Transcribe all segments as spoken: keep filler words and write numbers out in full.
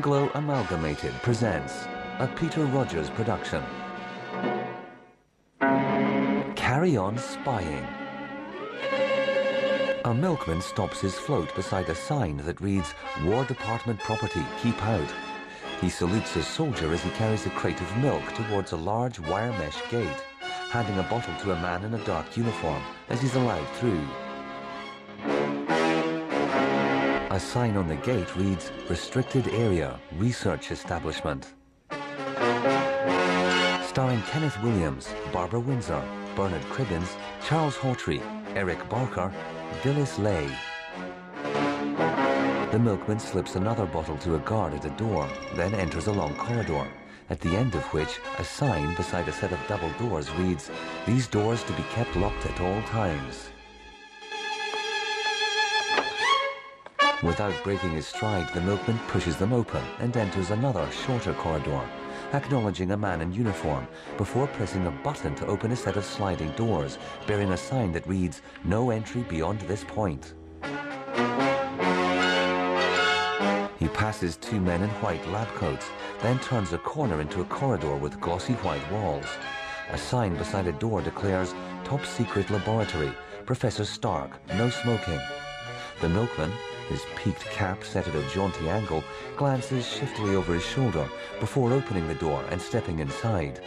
Anglo Amalgamated presents a Peter Rogers production. Carry On Spying. A milkman stops his float beside a sign that reads, War Department Property, Keep Out. He salutes a soldier as he carries a crate of milk towards a large wire mesh gate, handing a bottle to a man in a dark uniform as he's allowed through. A sign on the gate reads, Restricted Area, Research Establishment. Starring Kenneth Williams, Barbara Windsor, Bernard Cribbins, Charles Hawtrey, Eric Barker, Gillis Lay. The milkman slips another bottle to a guard at a door, then enters a long corridor, at the end of which a sign beside a set of double doors reads, These doors to be kept locked at all times. Without breaking his stride, the milkman pushes them open and enters another, shorter corridor, acknowledging a man in uniform before pressing a button to open a set of sliding doors, bearing a sign that reads, No entry beyond this point. He passes two men in white lab coats, then turns a corner into a corridor with glossy white walls. A sign beside a door declares, Top Secret Laboratory, Professor Stark, no smoking. The milkman, his peaked cap set at a jaunty angle, glances shiftily over his shoulder before opening the door and stepping inside.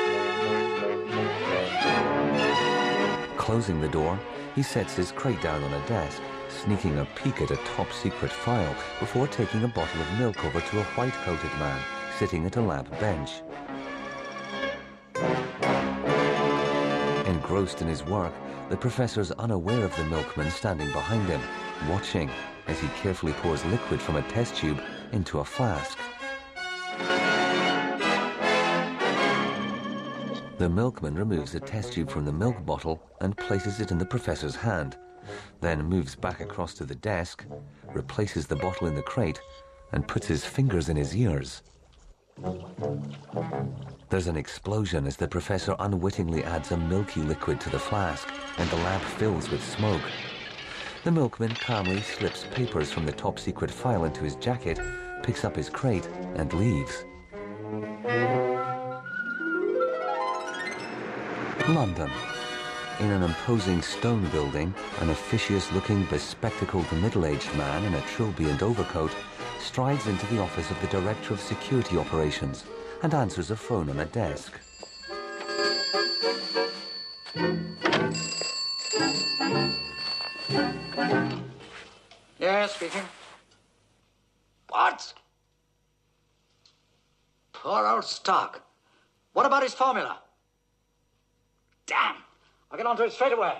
Closing the door, he sets his crate down on a desk, sneaking a peek at a top-secret file before taking a bottle of milk over to a white-coated man sitting at a lab bench. Engrossed in his work, the professor's unaware of the milkman standing behind him, watching as he carefully pours liquid from a test tube into a flask. The milkman removes a test tube from the milk bottle and places it in the professor's hand, then moves back across to the desk, replaces the bottle in the crate, and puts his fingers in his ears. There's an explosion as the professor unwittingly adds a milky liquid to the flask, and the lab fills with smoke. The milkman calmly slips papers from the top-secret file into his jacket, picks up his crate, and leaves. London. In an imposing stone building, an officious-looking, bespectacled middle-aged man in a trilby and overcoat strides into the office of the Director of Security Operations and answers a phone on a desk. Yeah, speaking. What? Poor old Stark. What about his formula? Damn! I'll get onto it straight away.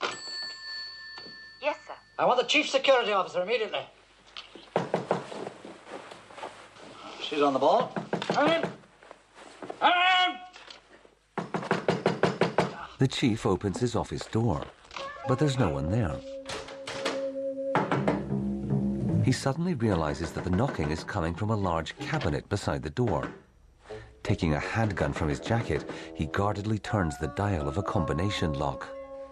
Yes, sir. I want the Chief Security Officer immediately. She's on the ball. Come in! Come in! The chief opens his office door, but there's no one there. He suddenly realizes that the knocking is coming from a large cabinet beside the door. Taking a handgun from his jacket, he guardedly turns the dial of a combination lock.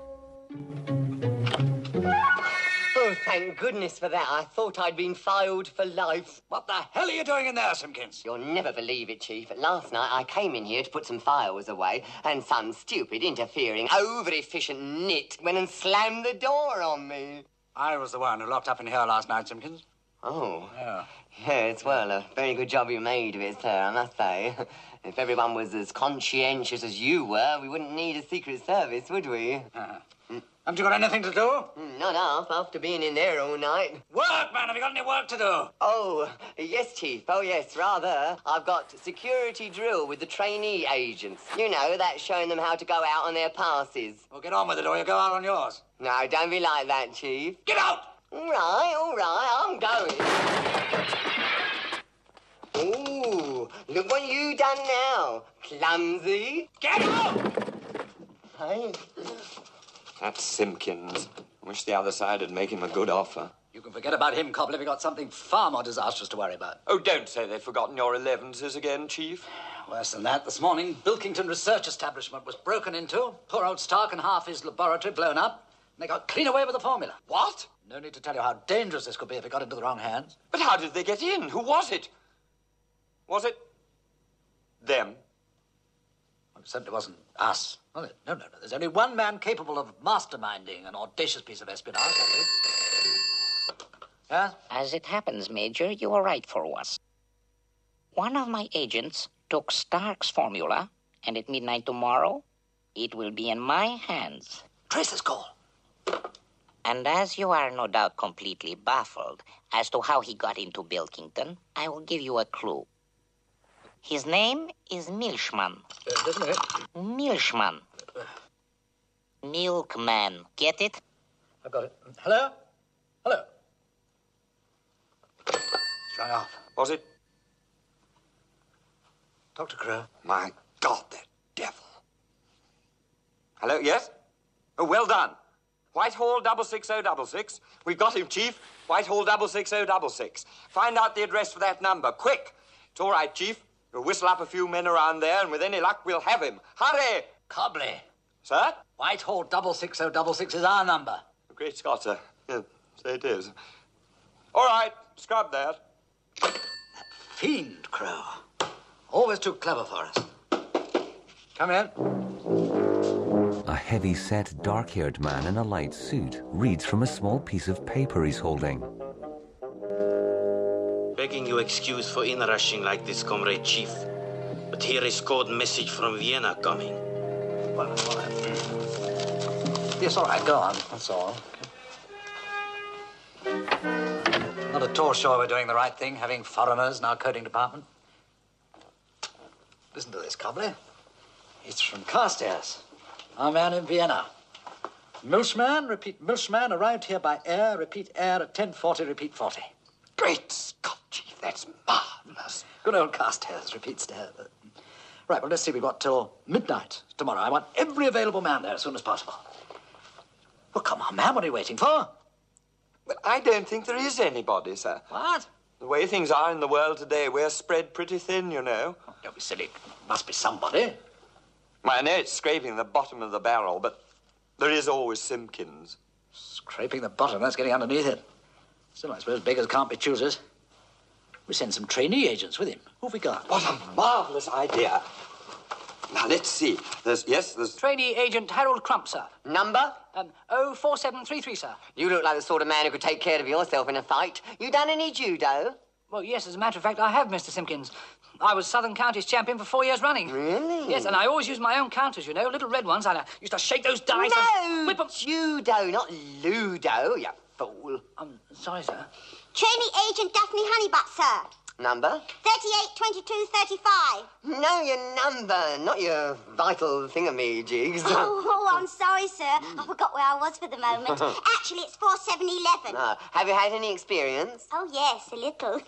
Oh, thank goodness for that. I thought I'd been filed for life. What the hell are you doing in there, Simpkins? You'll never believe it, Chief. Last night I came in here to put some files away, and some stupid, interfering, over-efficient nit went and slammed the door on me. I was the one who locked up in here last night, Simpkins. Oh. Yeah. Yes, well, a very good job you made of it, sir, I must say. If everyone was as conscientious as you were, we wouldn't need a secret service, would we? Uh-huh. Mm. Haven't you got anything to do? Mm, not half, after being in there all night. Work, man! Have you got any work to do? Oh, yes, Chief. Oh, yes, rather. I've got security drill with the trainee agents. You know, that's showing them how to go out on their passes. Well, get on with it, or you go out on yours. No, don't be like that, Chief. Get out! All right, all right, I'm going. Ooh, look what you done now. Clumsy. Get out! Hey. That's Simpkins. Wish the other side would make him a good offer. You can forget about him, Cobble, if you've got something far more disastrous to worry about. Oh, don't say they've forgotten your elevenses again, Chief. Worse than that, this morning, Bilkington Research Establishment was broken into, poor old Stark and half his laboratory blown up, and they got clean away with the formula. What? No need to tell you how dangerous this could be if it got into the wrong hands. But how did they get in? Who was it? Was it them? Well, it certainly wasn't us. Was it? No, no, no. There's only one man capable of masterminding an audacious piece of espionage, that is. Yeah? As it happens, Major, you are right for once. One of my agents took Stark's formula, and at midnight tomorrow, it will be in my hands. Trace this call. And as you are no doubt completely baffled as to how he got into Bilkington, I will give you a clue. His name is Milchman. Uh, doesn't it? Milchman. Milkman. Get it? I've got it. Hello? Hello? It's rung off. Was it? Doctor Crow. My God, that devil. Hello, yes? Oh, well done. Whitehall double six oh double six. We've got him, Chief. Whitehall double six oh double six. Find out the address for that number, quick. It's all right, Chief. We'll whistle up a few men around there, and with any luck, we'll have him. Hurry! Cobley. Sir? Whitehall double six oh double six is our number. Great Scott, sir. Yeah, so it is. All right, scrub that. Fiend, Crow. Always too clever for us. Come in. A heavy-set, dark-haired man in a light suit reads from a small piece of paper he's holding. Begging you excuse for in-rushing like this, Comrade Chief. But here is code message from Vienna coming. Well, all right. Yes, all right, go on. That's all. Not at all sure we're doing the right thing, having foreigners in our coding department. Listen to this, Cobley. It's from Carstairs, our man in Vienna. Milchman, repeat, Milchman arrived here by air, repeat air at ten forty, repeat forty. Great Scott, Chief, that's marvellous. Good old Carstairs, repeat stairs. Right, well, let's see, we've got till midnight tomorrow. I want every available man there as soon as possible. Well, come on, man, what are you waiting for? Well, I don't think there is anybody, sir. What? The way things are in the world today, we're spread pretty thin, you know. Oh, don't be silly. Must be somebody. Well, I know it's scraping the bottom of the barrel, but there is always Simpkins. Scraping the bottom, that's getting underneath it. Still, I suppose beggars can't be choosers. We send some trainee agents with him. Who've we got? What a marvellous idea. Now, let's see. There's, yes, there's... Trainee agent Harold Crump, sir. Number? Um, oh four seven three three, sir. You look like the sort of man who could take care of yourself in a fight. You done any judo? Well, yes, as a matter of fact, I have, Mister Simpkins. I was Southern Counties champion for four years running. Really? Yes, and I always used my own counters, you know, little red ones. I uh, used to shake those dice No, and whip 'em. judo, not ludo, you fool. I'm sorry, sir. Trainee agent Daphne Honeybutt, sir. Number? thirty-eight twenty-two thirty-five. No, your number, not your vital thingamajigs. Oh, oh, I'm sorry, sir. I forgot where I was for the moment. Actually, it's four seven eleven. Ah, have you had any experience? Oh, yes, a little.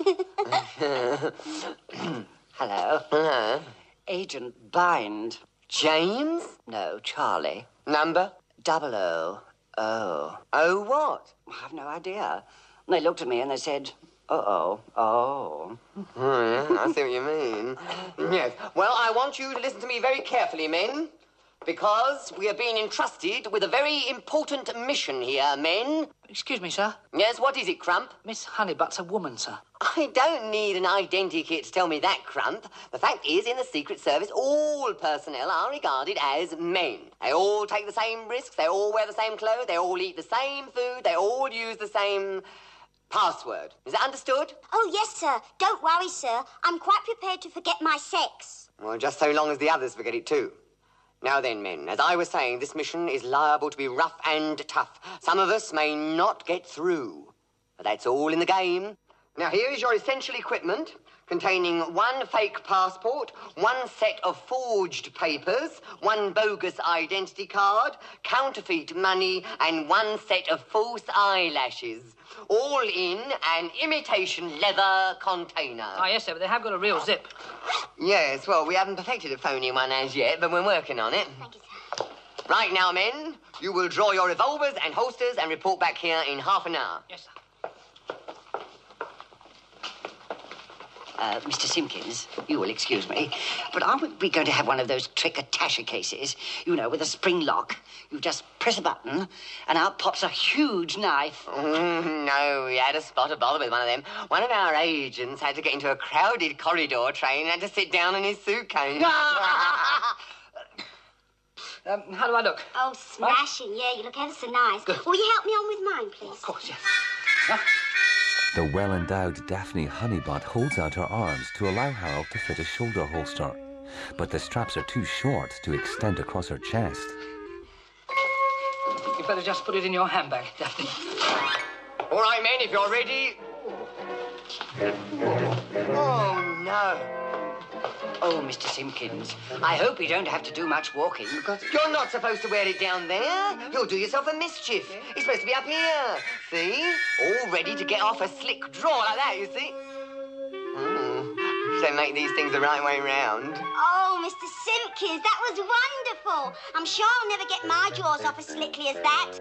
Hello. Hello. Agent Bind. James? No, Charlie. Number? Double O. Oh. Oh, what? I have no idea. They looked at me and they said, uh-oh, oh. Hmm, I see what you mean. Yes. Well, I want you to listen to me very carefully, men, because we are being entrusted with a very important mission here, men. Excuse me, sir. Yes, what is it, Crump? Miss Honeybutt's a woman, sir. I don't need an identikit to tell me that, Crump. The fact is, in the Secret Service, all personnel are regarded as men. They all take the same risks, they all wear the same clothes, they all eat the same food, they all use the same password. Is that understood? Oh, yes, sir. Don't worry, sir. I'm quite prepared to forget my sex. Well, just so long as the others forget it too. Now then, men, as I was saying, this mission is liable to be rough and tough. Some of us may not get through, but that's all in the game. Now, here is your essential equipment, containing one fake passport, one set of forged papers, one bogus identity card, counterfeit money, and one set of false eyelashes. All in an imitation leather container. Ah, yes, sir, but they have got a real zip. Yes, well, we haven't perfected a phony one as yet, but we're working on it. Thank you, sir. Right now, men, you will draw your revolvers and holsters and report back here in half an hour. Yes, sir. Uh, Mister Simpkins, you will excuse me, but aren't we going to have one of those trick attache cases? You know, with a spring lock. You just press a button, and out pops a huge knife. Mm, no, we had a spot of bother with one of them. One of our agents had to get into a crowded corridor train and had to sit down in his suitcase. um, how do I look? Oh, smashing. Yeah, you look ever so nice. Good. Will you help me on with mine, please? Of course, yes. Huh? The well-endowed Daphne Honeybot holds out her arms to allow Harold to fit a shoulder holster, but the straps are too short to extend across her chest. You'd better just put it in your handbag, Daphne. All right, men, if you're ready. Oh, no. Oh, Mister Simpkins, I hope you don't have to do much walking, because... You're not supposed to wear it down there. You'll do yourself a mischief. It's supposed to be up here. See? All ready to get off a slick draw like that, you see? Mm. So make these things the right way round. Oh, Mister Simpkins, that was wonderful. I'm sure I'll never get my jaws off as slickly as that.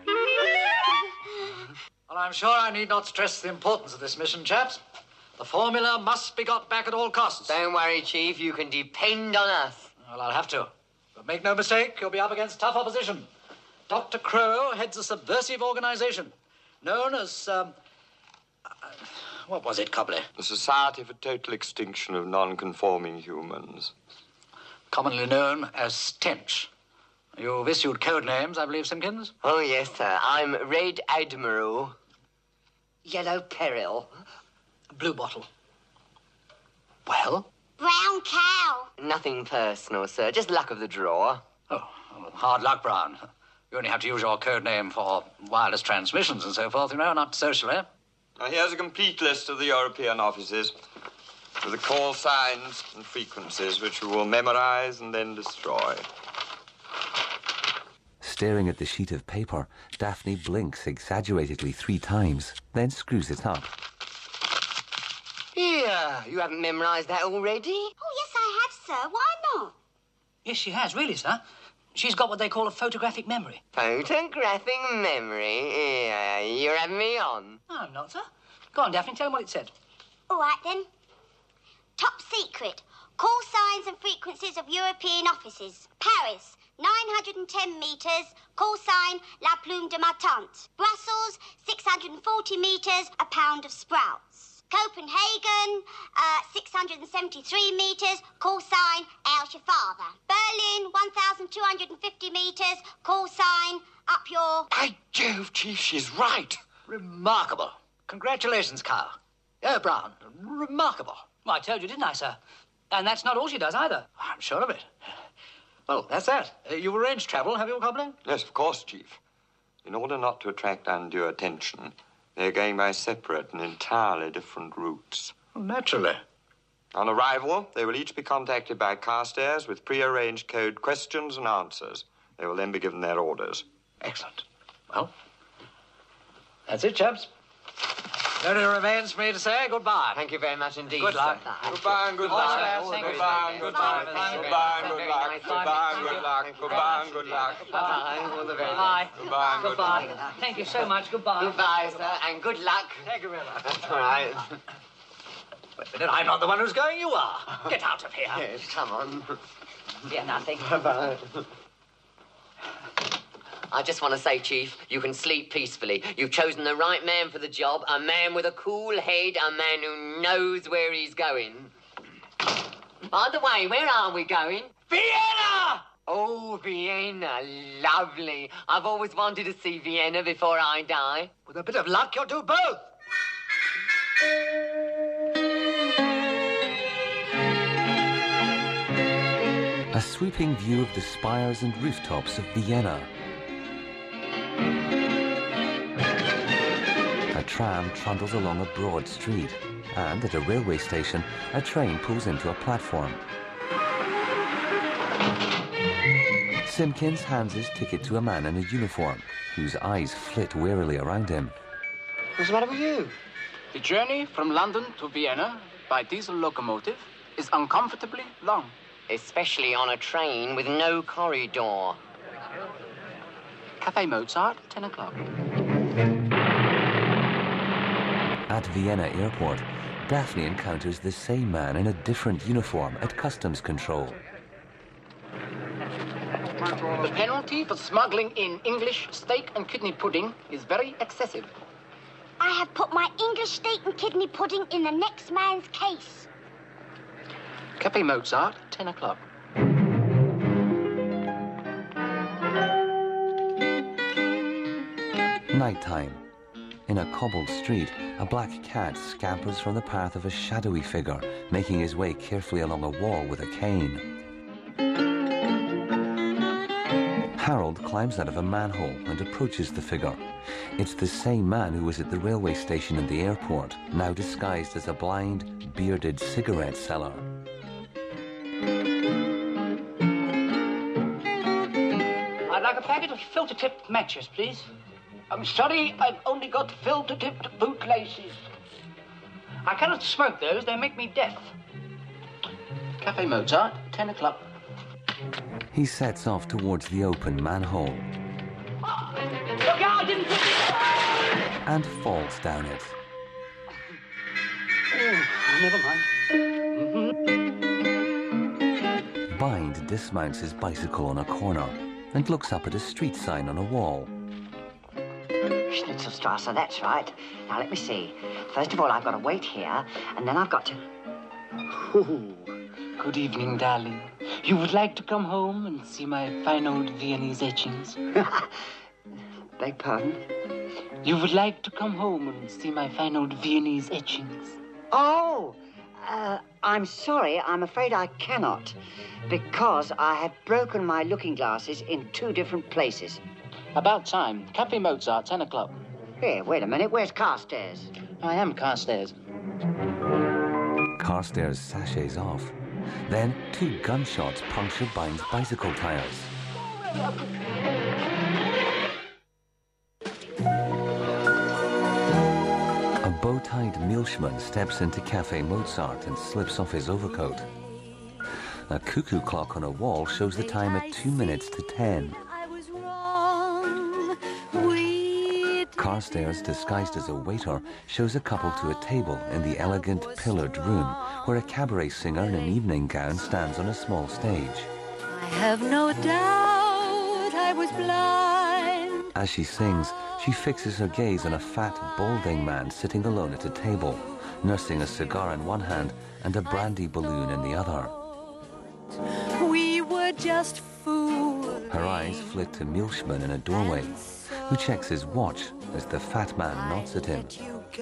Well, I'm sure I need not stress the importance of this mission, chaps. The formula must be got back at all costs. Don't worry, Chief. You can depend on us. Well, I'll have to. But make no mistake, you'll be up against tough opposition. Doctor Crow heads a subversive organization known as, um... Uh, what was it, Cobley? The Society for Total Extinction of Non-Conforming Humans. Commonly known as Stench. You've issued code names, I believe, Simpkins? Oh, yes, sir. I'm Red Admiral. Yellow Peril. Blue Bottle. Well? Brown cow. Nothing personal, sir. Just luck of the draw. Oh, well, hard luck, Brown. You only have to use your code name for wireless transmissions and so forth, you know, not socially. Now, here's a complete list of the European offices with the call signs and frequencies, which we will memorize and then destroy. Staring at the sheet of paper, Daphne blinks exaggeratedly three times, then screws it up. Here, you haven't memorised that already? Oh, yes, I have, sir. Why not? Yes, she has, really, sir. She's got what they call a photographic memory. Photographic memory? Yeah, you're having me on. No, I'm not, sir. Go on, Daphne, tell them what it said. All right, then. Top secret. Call signs and frequencies of European offices. Paris, nine hundred ten metres, call sign La Plume de Matante. Brussels, six hundred forty metres, a pound of sprouts. Copenhagen, uh, six hundred seventy-three metres, call sign How's your father. Berlin, one thousand two hundred fifty metres, call sign Up your... By Jove, Chief, she's right. Remarkable. Congratulations, Carl. Oh, Brown, remarkable. Well, I told you, didn't I, sir? And that's not all she does, either. I'm sure of it. Well, that's that. Uh, you've arranged travel, have you, Cobley? Yes, of course, Chief. In order not to attract undue attention, they're going by separate and entirely different routes. Well, naturally. On arrival, they will each be contacted by Carstairs with pre-arranged code questions and answers. They will then be given their orders. Excellent. Well, that's it, chaps. It only remains for me to say goodbye. Thank you very much indeed. Good luck. Sir. Goodbye and good All luck. the best. Thank you. Goodbye and good luck. Bye. Goodbye and good Very luck. nice. Goodbye and good luck. Goodbye and good luck. Bye-bye. All the very Goodbye. Goodbye and good luck. Goodbye. Thank you so much. Goodbye. Goodbye, sir, and good luck. Thank you very much. That's all right. Wait a minute, I'm not the one who's going, you are. Get out of here. Yes, come on. Yeah, nothing. Bye-bye. I just want to say, Chief, you can sleep peacefully. You've chosen the right man for the job, a man with a cool head, a man who knows where he's going. By the way, where are we going? Vienna! Oh, Vienna, lovely. I've always wanted to see Vienna before I die. With a bit of luck, you'll do both. A sweeping view of the spires and rooftops of Vienna. A tram trundles along a broad street, and at a railway station, a train pulls into a platform. Simpkins hands his ticket to a man in a uniform, whose eyes flit warily around him. What's the matter with you? The journey from London to Vienna by diesel locomotive is uncomfortably long. Especially on a train with no corridor. Cafe Mozart, ten o'clock. At Vienna Airport, Daphne encounters the same man in a different uniform at customs control. The penalty for smuggling in English steak and kidney pudding is very excessive. I have put my English steak and kidney pudding in the next man's case. Cafe Mozart, ten o'clock. Nighttime. In a cobbled street, a black cat scampers from the path of a shadowy figure, making his way carefully along a wall with a cane. Harold climbs out of a manhole and approaches the figure. It's the same man who was at the railway station and the airport, now disguised as a blind, bearded cigarette seller. I'd like a packet of filter-tipped matches, please. I'm sorry, I've only got filter-tipped bootlaces. I cannot smoke those, they make me deaf. Cafe Mozart, ten o'clock. He sets off towards the open manhole. Oh, look out, I didn't put it! And falls down it. Oh, never mind. Bind dismounts his bicycle on a corner and looks up at a street sign on a wall. Schnitzelstrasse, that's right. Now, let me see. First of all, I've got to wait here, and then I've got to... Ooh, good evening, darling. You would like to come home and see my fine old Viennese etchings? Beg pardon? You would like to come home and see my fine old Viennese etchings? Oh, uh, I'm sorry. I'm afraid I cannot, because I have broken my looking glasses in two different places. About time. Cafe Mozart, ten o'clock. Here, wait a minute. Where's Carstairs? I am Carstairs. Carstairs sachets off. Then two gunshots puncture Bind's bicycle tires. A bow-tied milkman steps into Cafe Mozart and slips off his overcoat. A cuckoo clock on a wall shows the time at two minutes to ten. Carstairs, disguised as a waiter, shows a couple to a table in the elegant, pillared room where a cabaret singer in an evening gown stands on a small stage. I have no doubt I was blind. As she sings, she fixes her gaze on a fat, balding man sitting alone at a table, nursing a cigar in one hand and a brandy balloon in the other. We were just fools. Her eyes flit to Milchman in a doorway, who checks his watch as the fat man nods at him.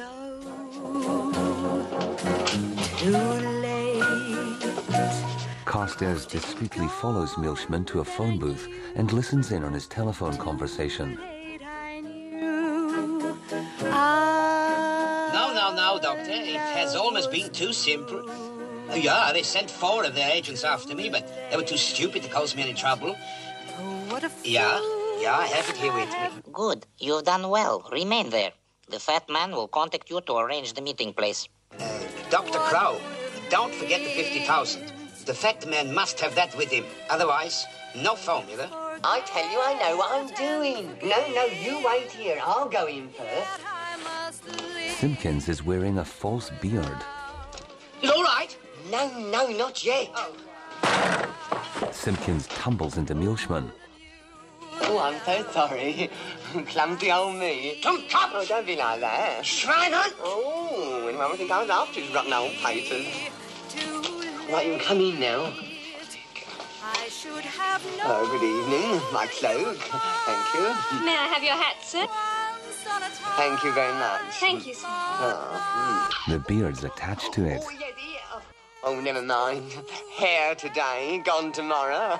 Too late. Carstairs discreetly follows Milchman to a phone booth and listens in on his telephone conversation. No, no, no, Doctor. It has almost been too simple. Oh, yeah, they sent four of their agents after me, but they were too stupid to cause me any trouble. What a Yeah, yeah, I have it here with me. Good. You've done well. Remain there. The fat man will contact you to arrange the meeting place. Uh, Doctor Crow, don't forget the fifty thousand. The fat man must have that with him. Otherwise, no formula. I tell you, I know what I'm doing. No, no, you wait here. I'll go in first. Simpkins is wearing a false beard. Is all right? No, no, not yet. Oh. Simpkins tumbles into Milchman. Oh, I'm so sorry. Clumsy old me. Come, come! Oh, don't be like that. Schreiner! Oh, anyone would think I was after his rotten old papers. Right, you can come in now. Oh, good evening. My cloak. Thank you. May I have your hat, sir? Thank you very much. Thank you, sir. Oh, mm. The beard's attached to it. Oh, yes, yeah. Oh, never mind. Hair today, gone tomorrow.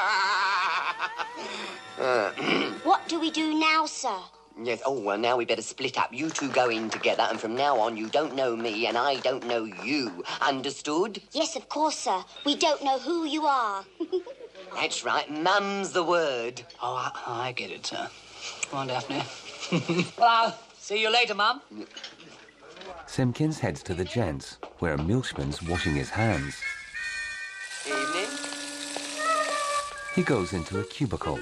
uh, What do we do now, sir? yes, oh, well, now we better split up. You two go in together, and from now on, you don't know me, and I don't know you. Understood? Yes, of course, sir. We don't know who you are. That's right. Mum's the word. Oh, I, I get it, sir. Come on, Daphne. Well, I'll see you later, Mum. Simpkins heads to the gents, where Milchman's washing his hands. Evening. He goes into a cubicle.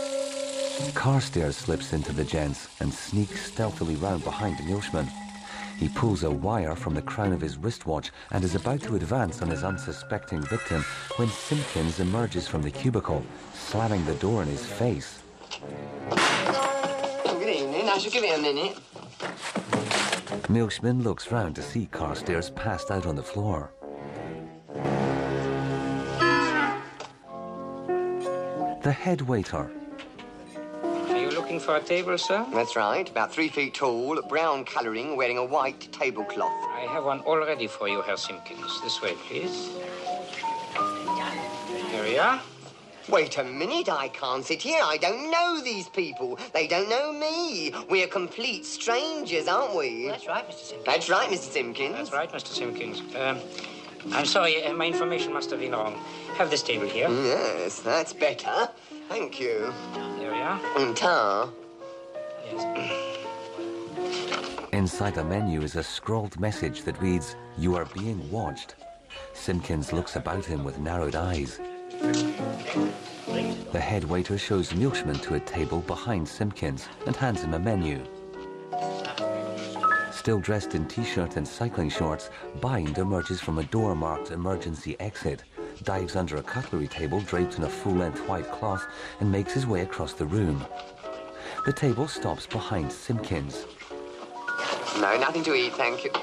Carstairs slips into the gents and sneaks stealthily round behind Milchman. He pulls a wire from the crown of his wristwatch and is about to advance on his unsuspecting victim when Simpkins emerges from the cubicle, slamming the door in his face. Good evening. I should give it a minute. Milchman looks round to see Carstairs passed out on the floor. The head waiter. Are you looking for a table, sir? That's right. About three feet tall, brown colouring, wearing a white tablecloth. I have one all ready for you, Herr Simpkins. This way, please. Here we are. Wait a minute, I can't sit here. I don't know these people. They don't know me. We're complete strangers, aren't we? That's right, Mister Simpkins. That's right, Mister Simpkins. That's right, Mister Simpkins. Um, I'm sorry, uh, my information must have been wrong. Have this table here. Yes, that's better. Thank you. Here we are. And tar. Yes. Inside the menu is a scrawled message that reads, "You are being watched." Simpkins looks about him with narrowed eyes. The head waiter shows Milchman to a table behind Simpkins and hands him a menu. Still dressed in t-shirt and cycling shorts, Bind emerges from a door marked emergency exit, dives under a cutlery table draped in a full-length white cloth and makes his way across the room. The table stops behind Simpkins. No, nothing to eat, thank you.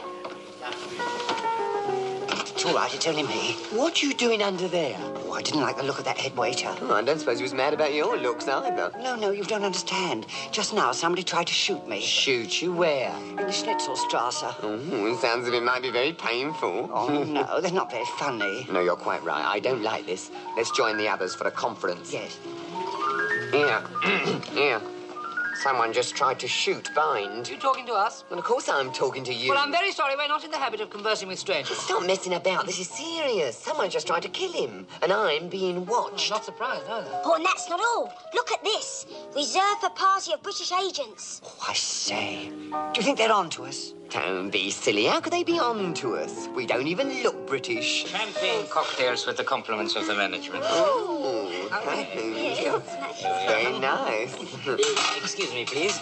It's all right, it's only me. What you doing under there? Oh, I didn't like the look of that head waiter. Oh, I don't suppose he was mad about your looks either. No, no, you don't understand. Just now, somebody tried to shoot me. Shoot you where? In the Schnitzelstrasse. Oh, it sounds as if it might be very painful. Oh, no, they're not very funny. No, you're quite right. I don't like this. Let's join the others for a conference. Yes. Here. Here. Someone just tried to shoot Bind. You talking to us? Well, of course I'm talking to you. Well, I'm very sorry. We're not in the habit of conversing with strangers. Stop messing about. This is serious. Someone just tried to kill him, and I'm being watched. I'm not surprised, either. Oh, and that's not all. Look at this. Reserved for party of British agents. Oh, I say. Do you think they're on to us? Don't be silly. How could they be on to us? We don't even look British. Champagne cocktails with the compliments of the management. Oh, thank you. Very nice. Excuse me, please.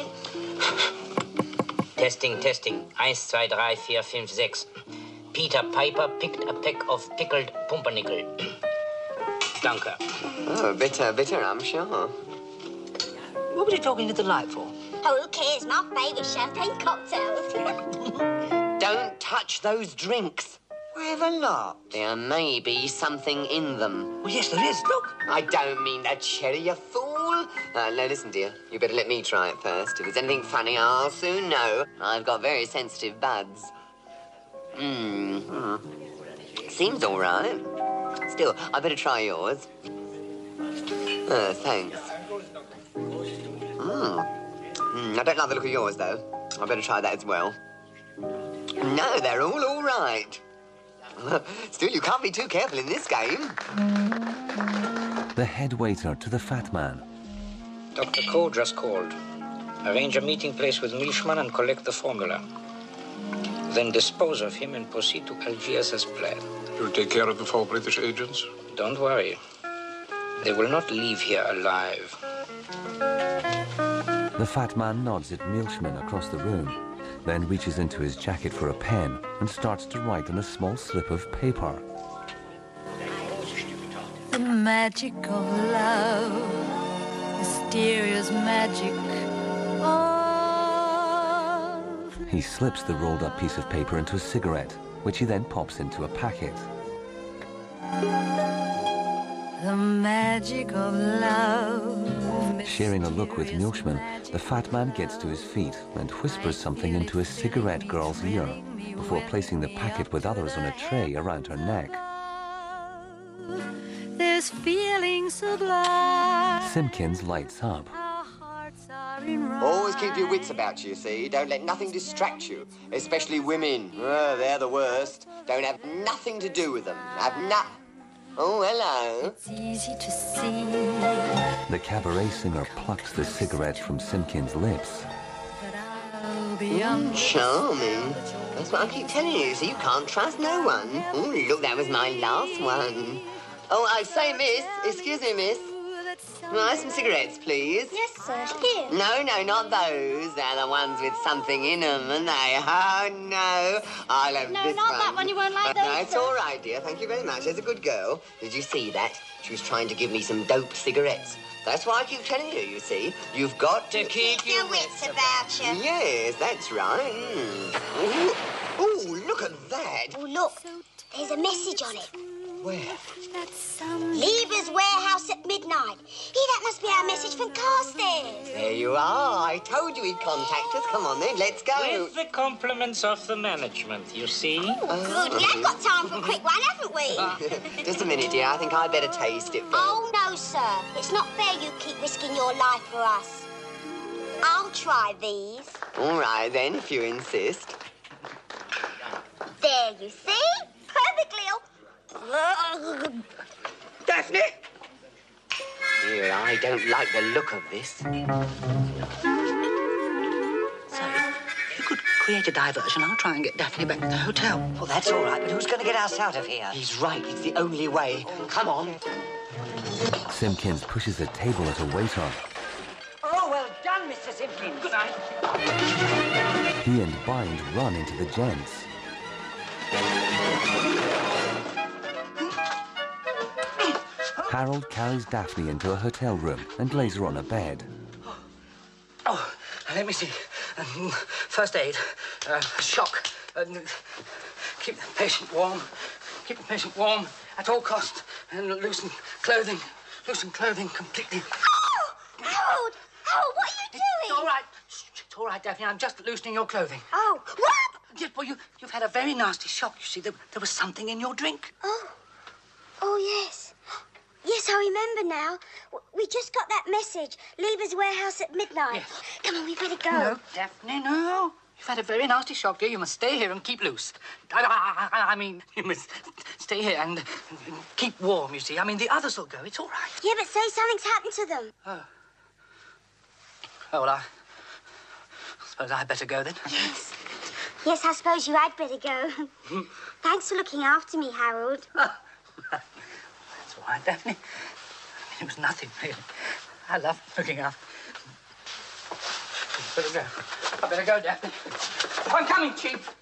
Testing, testing. Eins, zwei, drei, vier, fünf, sechs. Peter Piper picked a peck of pickled pumpernickel. Danke. Oh, bitter, bitter, I'm sure. What were you talking to the light for? Oh, who cares? My favourite champagne cocktails. Don't touch those drinks. Whatever not. There may be something in them. Well, yes, there is. Look. I don't mean the cherry, you fool. Uh, no, listen, dear. You better let me try it first. If it's anything funny, I'll soon know. I've got very sensitive buds. Mmm. Mm. Seems all right. Still, I better try yours. Uh, thanks. Mmm. Mm, I don't like the look of yours, though. I better try that as well. No, they're all all right. Still, you can't be too careful in this game. The head waiter to the fat man. Doctor Coe just called. Arrange a meeting place with Milchman and collect the formula. Then dispose of him and proceed to Algiers as planned. You'll take care of the four British agents? Don't worry. They will not leave here alive. The fat man nods at Milchman across the room, then reaches into his jacket for a pen and starts to write on a small slip of paper. The magic of love, mysterious magic of... He slips the rolled up piece of paper into a cigarette, which he then pops into a packet. The magic of love. Sharing a look with Milchman, the fat man gets to his feet and whispers something into a cigarette girl's ear before placing the packet with others on a tray around her neck. This feeling sublime. Simpkins lights up. Always keep your wits about you, you see. Don't let nothing distract you, especially women. Oh, they're the worst. Don't have nothing to do with them. Have no... Oh, hello. It's easy to see. The cabaret singer plucks the cigarette from Simpkins' lips. Mm, charming. That's what I keep telling you, so you can't trust no one. Oh, look, that was my last one. Oh, I say, miss. Excuse me, miss. Right, some cigarettes, please. Yes, sir. Here. No, no, not those. They're the ones with something in them, aren't they? Oh, no. I'll have No, this not one. that one. You won't like those, No, it's sir. all right, dear. Thank you very much. There's a good girl. Did you see that? She was trying to give me some dope cigarettes. That's why I keep telling you, you see. You've got to... To keep your wits about you. Yes, that's right. Mm. Ooh. Ooh, look at that. Oh, look. There's a message on it. Where? Lever's warehouse at midnight. Hey, that must be our message from Carstairs. There you are. I told you he'd contact us. Come on, then. Let's go. With the compliments of the management, you see. Oh, good. We haven't got time for a quick one, haven't we? Just a minute, dear. I think I'd better taste it first. Oh, no, sir. It's not fair you keep risking your life for us. I'll try these. All right, then, if you insist. There, you see? Perfectly. Daphne! Dear, I don't like the look of this. So, if you could create a diversion, I'll try and get Daphne back to the hotel. Well, that's all right, but who's going to get us out of here? He's right. It's the only way. Come on. Simpkins pushes a table at a waiter. Oh, well done, Mister Simpkins. Good night. He and Bind run into the gents. Harold carries Daphne into a hotel room and lays her on a bed. Oh, let me see. Um, first aid, uh, shock. Uh, keep the patient warm. Keep the patient warm at all costs. And loosen clothing. Loosen clothing completely. Oh, Harold! Harold, what are you doing? It's all right. It's all right, Daphne. I'm just loosening your clothing. Oh, what? Yes, well, you, you've had a very nasty shock. You see, there, there was something in your drink. Oh. Oh, yes. Yes, I remember now. W- We just got that message. Lever's warehouse at midnight. Yes. Come on, we better go. No, Daphne, no. You've had a very nasty shock, dear. You must stay here and keep loose. I, I, I, I mean, you must stay here and, and keep warm, you see. I mean, the others will go. It's all right. Yeah, but say something's happened to them. Oh. Oh, well, I suppose I'd better go then. Yes. Yes, I suppose you had better go. Thanks for looking after me, Harold. That's all right, Daphne. I mean, it was nothing, really. I love looking after. Better go. I better go, Daphne. I'm coming, Chief.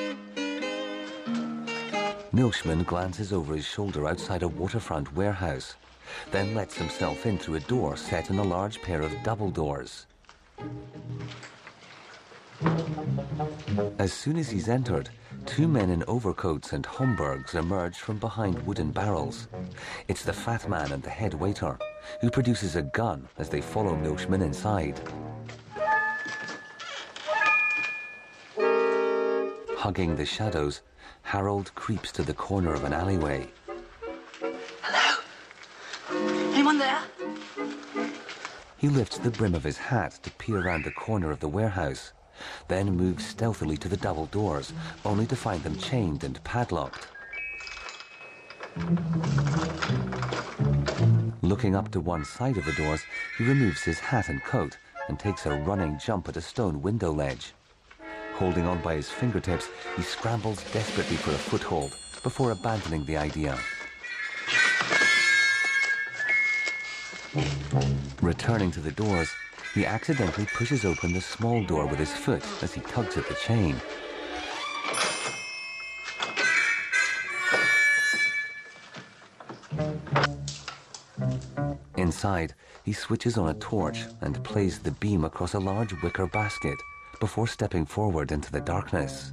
Milchman glances over his shoulder outside a waterfront warehouse, then lets himself in through a door set in a large pair of double doors. As soon as he's entered, two men in overcoats and Homburgs emerge from behind wooden barrels. It's the fat man and the head waiter, who produces a gun as they follow Milchman inside. Hugging the shadows, Harold creeps to the corner of an alleyway. Hello? Anyone there? He lifts the brim of his hat to peer around the corner of the warehouse, then moves stealthily to the double doors, only to find them chained and padlocked. Looking up to one side of the doors, he removes his hat and coat and takes a running jump at a stone window ledge. Holding on by his fingertips, he scrambles desperately for a foothold before abandoning the idea. Returning to the doors, he accidentally pushes open the small door with his foot as he tugs at the chain. Inside, he switches on a torch and plays the beam across a large wicker basket before stepping forward into the darkness.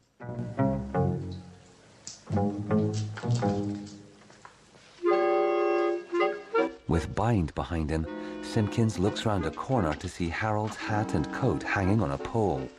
With Bind behind him, Simpkins looks round a corner to see Harold's hat and coat hanging on a pole.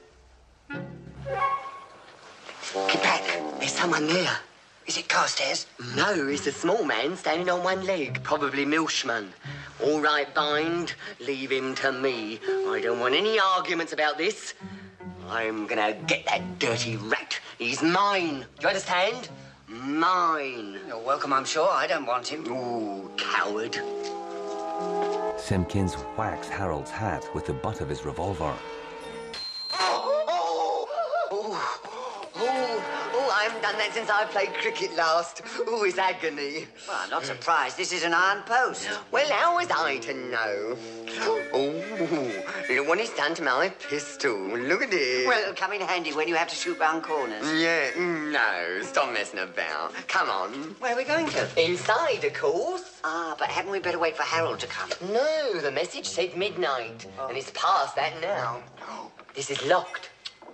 Get back. There's someone there. Is it Carstairs? No, it's a small man standing on one leg. Probably Milchman. All right, Bind. Leave him to me. I don't want any arguments about this. I'm gonna get that dirty rat. He's mine. Do you understand? Mine. You're welcome, I'm sure. I don't want him. Ooh, coward. Simpkins whacks Harold's hat with the butt of his revolver. Oh, oh, oh, oh, oh, I haven't done that since I played cricket last. Oh, it's agony. Well, I'm not surprised. This is an iron post. Well, how was I to know? Oh, look what it's done to my pistol. Look at it. Well, it'll come in handy when you have to shoot round corners. Yeah, no, stop messing about. Come on. Where are we going to? Inside, of course. Ah, but hadn't we better wait for Harold to come? No, the message said midnight, oh. and it's past that now. This is locked.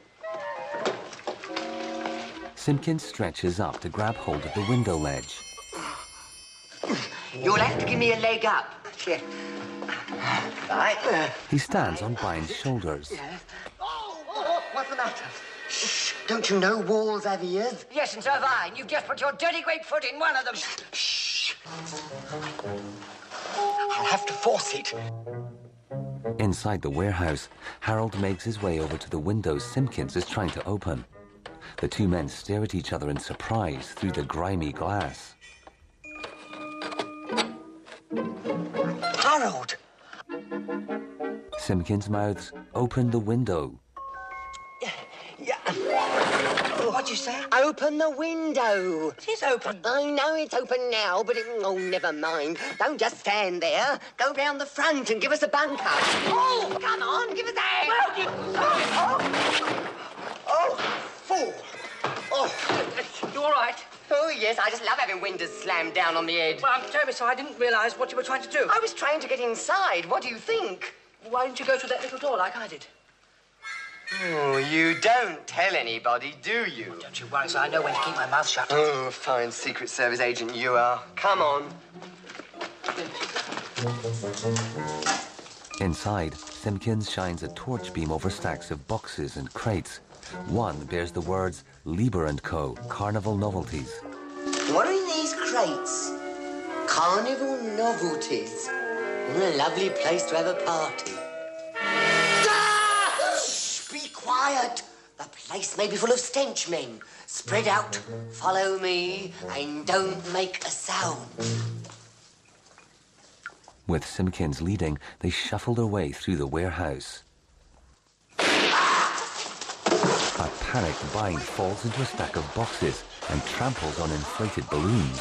Simpkins stretches up to grab hold of the window ledge. You'll have to give me a leg up. Yeah. Right. He stands on Brian's shoulders. Yeah. Oh, oh, what's the matter? Shh. Don't you know walls have ears? Yes, and so have I. And you've just put your dirty great foot in one of them. Shh. I'll have to force it. Inside the warehouse, Harold makes his way over to the window Simpkins is trying to open. The two men stare at each other in surprise through the grimy glass. Harold! Simpkins mouths, "Open the window." Yeah. yeah. What'd you say? Open the window. It is open. I know it's open now, but it... Oh, never mind. Don't just stand there. Go round the front and give us a bunker. Oh, come on, give us a hand. Well, you... Oh, oh, fool. Oh, you all right? Oh, yes, I just love having windows slammed down on the head. Well, I'm terribly sorry. I didn't realise what you were trying to do. I was trying to get inside. What do you think? Why didn't you go through that little door like I did? Oh, you don't tell anybody, do you? Oh, don't you worry, sir. I know when to keep my mouth shut. Oh, fine Secret Service agent you are. Come on. Inside, Simpkins shines a torch beam over stacks of boxes and crates. One bears the words Lieber and Co. Carnival Novelties. What are in these crates? Carnival Novelties. What a lovely place to have a party. Ah! Shh, be quiet. The place may be full of stench men. Spread out, follow me, and don't make a sound. With Simpkins leading, they shuffle their way through the warehouse. A panicked Bind falls into a stack of boxes and tramples on inflated balloons.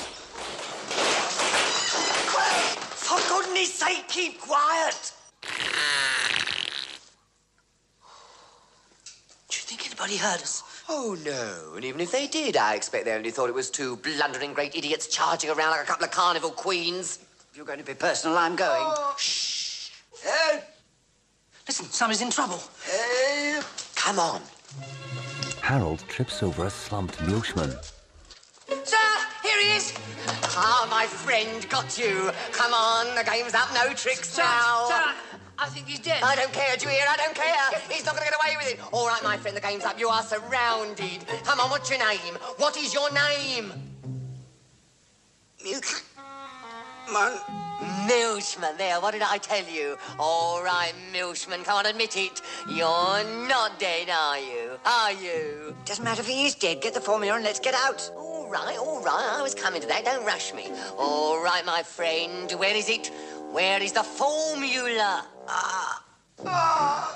For goodness sake, keep quiet! Do you think anybody heard us? Oh, no. And even if they did, I expect they only thought it was two blundering great idiots charging around like a couple of carnival queens. If you're going to be personal, I'm going. Oh. Shh. Uh, Listen, somebody's in trouble. Uh, come on. Harold trips over a slumped milkman. Sir, here he is. Ah, my friend, got you. Come on, the game's up, no tricks Sir, now. sir, I think he's dead. I don't care, do you hear? I don't care. He's not going to get away with it. All right, my friend, the game's up. You are surrounded. Come on, what's your name? What is your name? Milkman. Milshman, there, what did I tell you? All right, Milshman, come on, admit it. You're not dead, are you? Are you? Doesn't matter if he is dead. Get the formula and let's get out. All right, all right, I was coming to that. Don't rush me. All right, my friend, where is it? Where is the formula? Ah. Ah.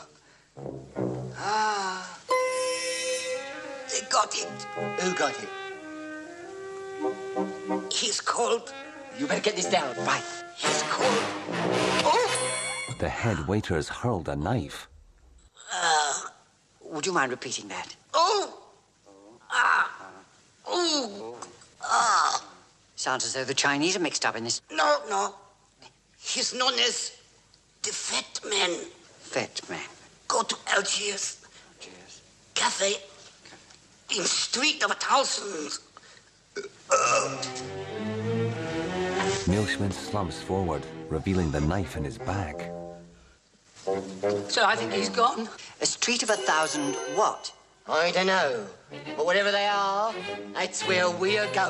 Ah. They got it. Who got it? He's called... You better get this down. Right. He's called... Oh! The head waiter's hurled a knife. Uh, would you mind repeating that? Oh! Ah! Oh! Ah! Sounds as though the Chinese are mixed up in this. No, no. He's known as the Fat Man. Fat Man. Go to Algiers. Algiers. Cafe. In Street of a Thousand. Uh. Milshman slumps forward, revealing the knife in his back. So I think he's gone. A street of a thousand what? I don't know. But whatever they are, that's where we're going.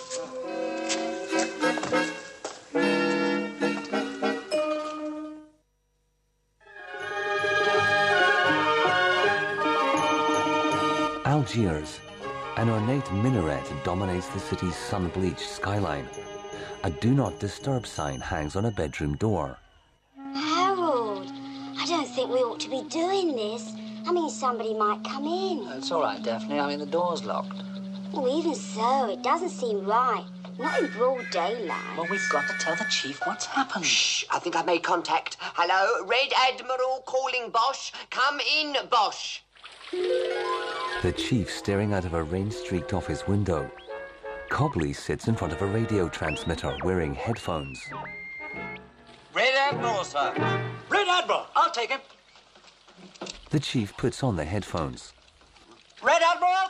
Algiers. An ornate minaret dominates the city's sun-bleached skyline. A do not disturb sign hangs on a bedroom door. Harold, I don't think we ought to be doing this. I mean, somebody might come in. It's all right, Daphne. I mean, the door's locked. Oh, even so, it doesn't seem right. Not in broad daylight. Well, we've got to tell the chief what's happened. Shh, I think I've made contact. Hello, Red Admiral calling Bosch. Come in, Bosch. The chief staring out of a rain-streaked office window. Cobley sits in front of a radio transmitter wearing headphones. Red Admiral, sir. Red Admiral, I'll take him. The chief puts on the headphones. Red Admiral!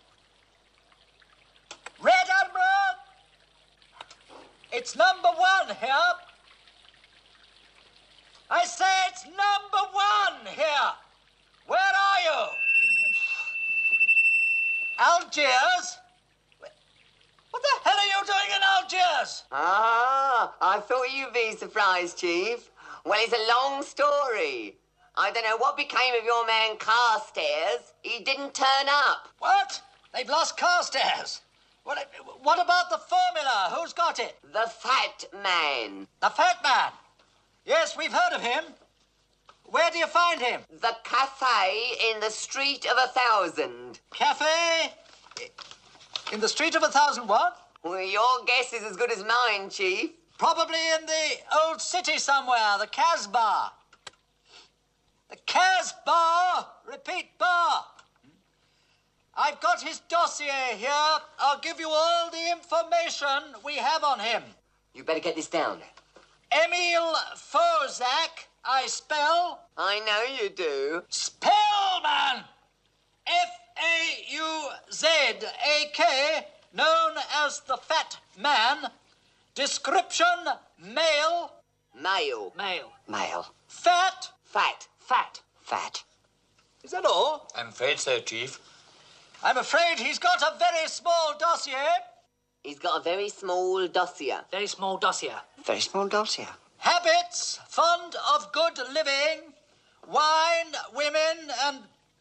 Red Admiral! It's number one here. I say it's number one here. Where are you? Algiers? What the hell are you doing in Algiers? Ah, I thought you'd be surprised, Chief. Well, it's a long story. I don't know what became of your man Carstairs. He didn't turn up. What? They've lost Carstairs. What, what about the formula? Who's got it? The Fat Man. The Fat Man? Yes, we've heard of him. Where do you find him? The cafe in the Street of a Thousand. Cafe? In the Street of a Thousand what? Well, your guess is as good as mine, Chief. Probably in the old city somewhere, the Casbah. The Casbah? Repeat, bar. I've got his dossier here. I'll give you all the information we have on him. You better get this down. Emil Fozak, I spell. I know you do. Spell, man! F A U Z A K, known as the Fat Man. Description, male. Male. Male. Male. Fat. Fat. Fat. Fat. Is that all? I'm afraid so, Chief. I'm afraid he's got a very small dossier. He's got a very small dossier. Very small dossier. Very small dossier. Habits, fond of good living, wine, women, and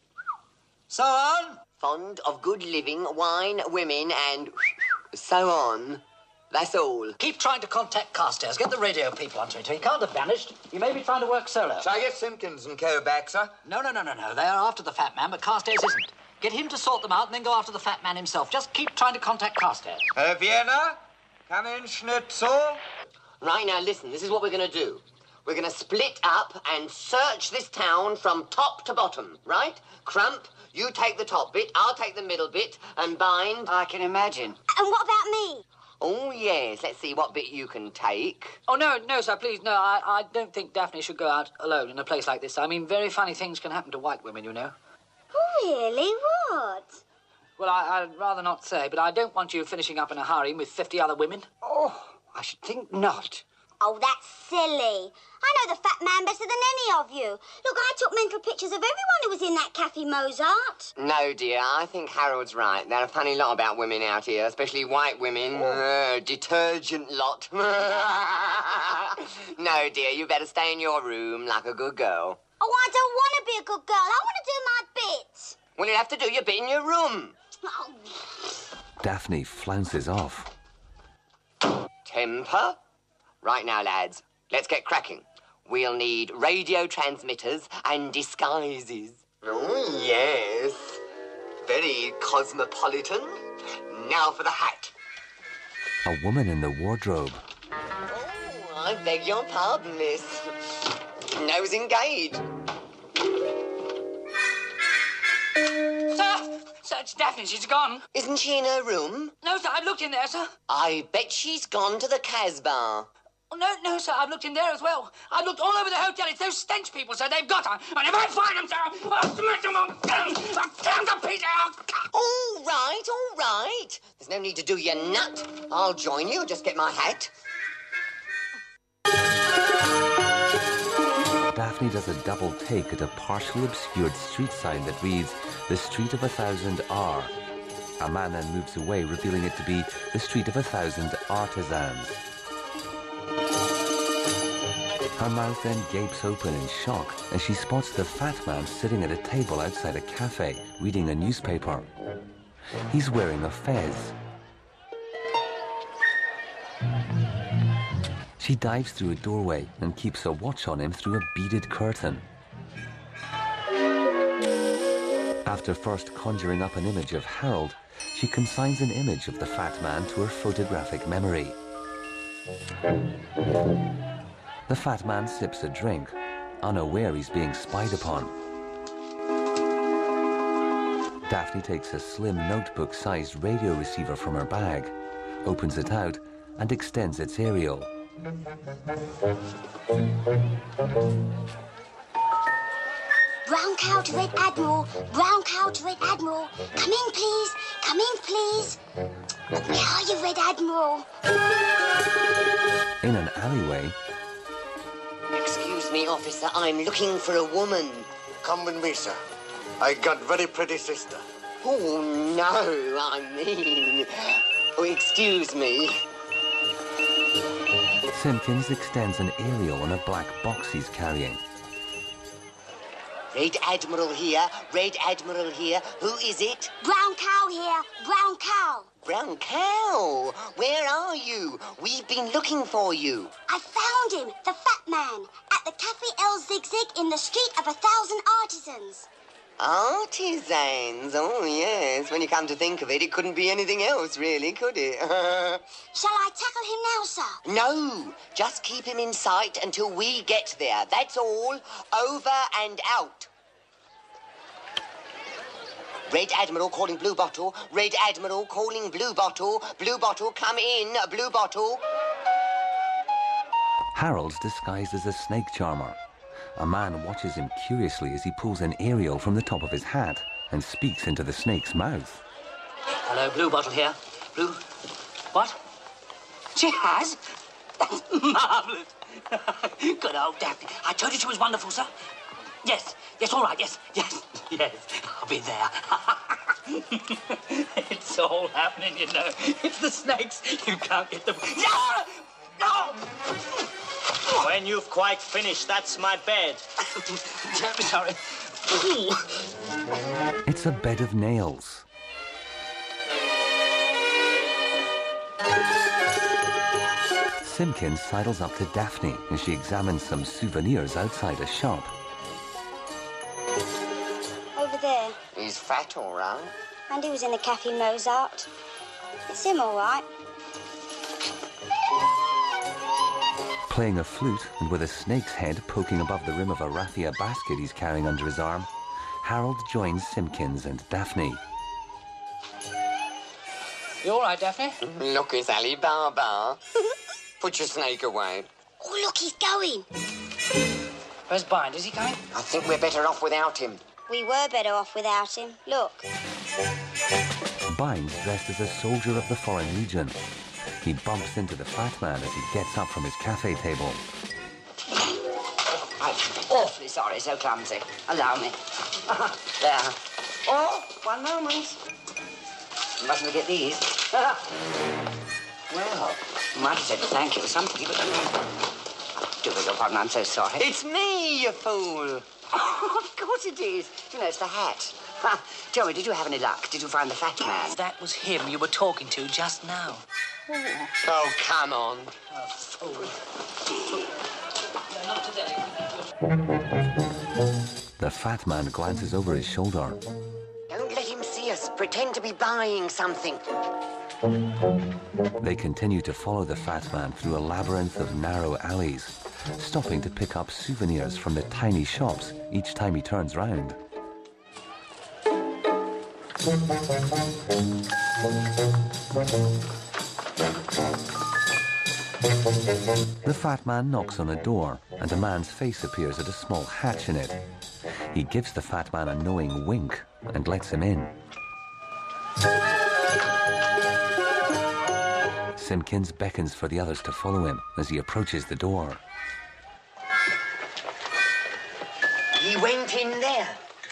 so on. Fond of good living, wine, women, and so on. That's all. Keep trying to contact Carstairs. Get the radio people onto it. He can't have vanished. He may be trying to work solo. Shall I get Simpkins and Co. back, sir? No, no, no, no, no. They are after the Fat Man, but Carstairs isn't. Get him to sort them out and then go after the Fat Man himself. Just keep trying to contact Carstairs. Uh, Vienna? Come in, Schnitzel. Right, now listen, this is what we're going to do. We're going to split up and search this town from top to bottom, right? Crump, you take the top bit, I'll take the middle bit, and Bind... I can imagine. And what about me? Oh, yes, let's see what bit you can take. Oh, no, no, sir, please, no. I, I don't think Daphne should go out alone in a place like this. I mean, very funny things can happen to white women, you know. Really? What? Well, I, I'd rather not say, but I don't want you finishing up in a harem with fifty other women. Oh, I should think not. Oh, that's silly. I know the Fat Man better than any of you. Look, I took mental pictures of everyone who was in that Cafe Mozart. No, dear, I think Harold's right. There are a funny lot about women out here, especially white women. Oh. Uh, detergent lot. No, dear, you better stay in your room like a good girl. Oh, I don't want to be a good girl. I want to do my bit. Well, you have to do your bit in your room. Oh. Daphne flounces off. Temper? Right now, lads, let's get cracking. We'll need radio transmitters and disguises. Oh, yes. Very cosmopolitan. Now for the hat. A woman in the wardrobe. Oh, I beg your pardon, miss. Nose engaged. Sir! Sir, it's Daphne. She's gone. Isn't she in her room? No, sir, I've looked in there, sir. I bet she's gone to the Casbah. Oh, no, no, sir, I've looked in there as well. I've looked all over the hotel. It's those stench people, sir. They've got her. And if I find them, sir, I'll smash them on. I'll tear them to pieces. All right, all right. There's no need to do your nut. I'll join you. Just get my hat. Daphne does a double take at a partially obscured street sign that reads, The Street of a Thousand R. A man then moves away, revealing it to be the Street of a Thousand Artisans. Her mouth then gapes open in shock as she spots the Fat Man sitting at a table outside a cafe, reading a newspaper. He's wearing a fez. She dives through a doorway and keeps a watch on him through a beaded curtain. After first conjuring up an image of Harold, she consigns an image of the fat man to her photographic memory. The fat man sips a drink, unaware he's being spied upon. Daphne takes a slim notebook-sized radio receiver from her bag, opens it out, and extends its aerial. Brown cow to Red Admiral. Brown cow to Red Admiral. Come in, please. Come in, please. Where are you, Red Admiral? In an alleyway... Excuse me, officer. I'm looking for a woman. Come with me, sir. I got very pretty sister. Oh, no, I mean... Oh, excuse me. Simpkins extends an aerial on a black box he's carrying. Red Admiral here, Red Admiral here. Who is it? Brown cow here. Brown cow. Brown cow? Where are you? We've been looking for you. I found him, the fat man, at the Cafe El Zig Zig in the Street of a Thousand Artisans. Artisans? Oh, yes. When you come to think of it, it couldn't be anything else, really, could it? Shall I tackle him now, sir? No. Just keep him in sight until we get there. That's all. Over and out. Red Admiral calling Blue Bottle. Red Admiral calling Blue Bottle. Blue Bottle, come in. Blue Bottle. Harold's disguised as a snake charmer. A man watches him curiously as he pulls an aerial from the top of his hat and speaks into the snake's mouth. Hello, Blue Bottle here. Blue... What? She has? That's marvellous. Good old Daphne. I told you she was wonderful, sir. Yes, yes, all right, yes, yes, yes. I'll be there. It's all happening, you know. It's the snakes. You can't get them. No! No! When you've quite finished, that's my bed. Terribly sorry. It's a bed of nails. Simpkins sidles up to Daphne as she examines some souvenirs outside a shop. Over there. He's fat, all right. And he was in the Cafe Mozart. It's him, all right. Playing a flute and with a snake's head poking above the rim of a raffia basket he's carrying under his arm, Harold joins Simpkins and Daphne. You all right, Daphne? Look, it's Ali Baba. Put your snake away. Oh, look, he's going. Where's Bind? Is he coming? I think we're better off without him. We were better off without him. Look. Bind's dressed as a soldier of the Foreign Legion. He bumps into the fat man as he gets up from his cafe table. I'm awfully sorry, so clumsy. Allow me. There. Oh, one moment. You mustn't forget these. Well, you might have said thank you or something, but... I do beg your pardon, I'm so sorry. It's me, you fool. Oh, of course it is. You know, it's the hat. Tell me, did you have any luck? Did you find the fat man? That was him you were talking to just now. Oh, oh come on. Oh, fool. Not today. The fat man glances over his shoulder. Don't let him see us. Pretend to be buying something. They continue to follow the fat man through a labyrinth of narrow alleys, stopping to pick up souvenirs from the tiny shops each time he turns round. The fat man knocks on a door, and a man's face appears at a small hatch in it. He gives the fat man a knowing wink and lets him in. Simpkins beckons for the others to follow him as he approaches the door. He went in there.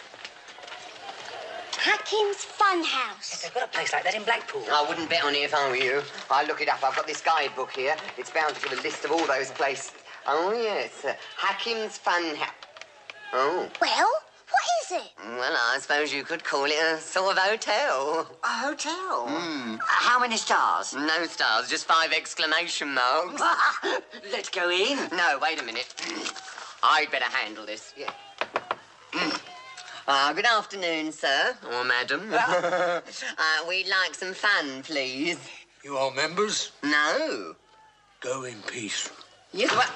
Hackim's Funhouse. They've got a place like that in Blackpool. I wouldn't bet on it if I were you. I'll look it up. I've got this guidebook here. It's bound to give a list of all those places. Oh, yes. Uh, Hackim's Funhouse. Oh. Well, what is it? Well, I suppose you could call it a sort of hotel. A hotel? Mm. Uh, how many stars? No stars, just five exclamation marks. Let's go in. No, wait a minute. I'd better handle this. Yeah. Ah, good afternoon, sir. Or madam. uh, we'd like some fun, please. You are members? No. Go in peace. You... Well,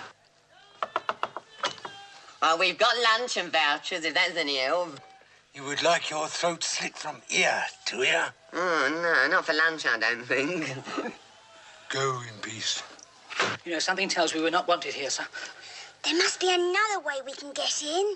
uh, we've got lunch and vouchers, if that's any help. You would like your throat slit from ear to ear? Oh, no, not for lunch, I don't think. Go in peace. You know, something tells me we're not wanted here, sir. There must be another way we can get in.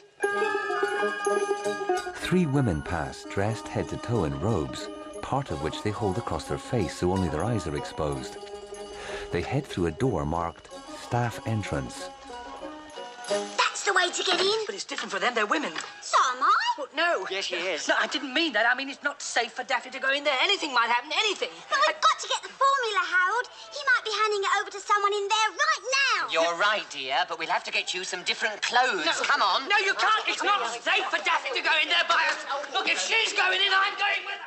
Three women pass, dressed head to toe in robes, part of which they hold across their face so only their eyes are exposed. They head through a door marked Staff Entrance. That's the way to get in. But it's different for them. They're women. So am I. Well, no. Yes, she is. No, I didn't mean that. I mean, it's not safe for Daphne to go in there. Anything might happen. Anything. But we've got to get the formula, Harold. He might be handing it over to someone in there right now. You're right, dear, but we'll have to get you some different clothes. No. Come on. No, you can't. It's not safe for Daphne to go in there by herself. Look, if she's going in, I'm going with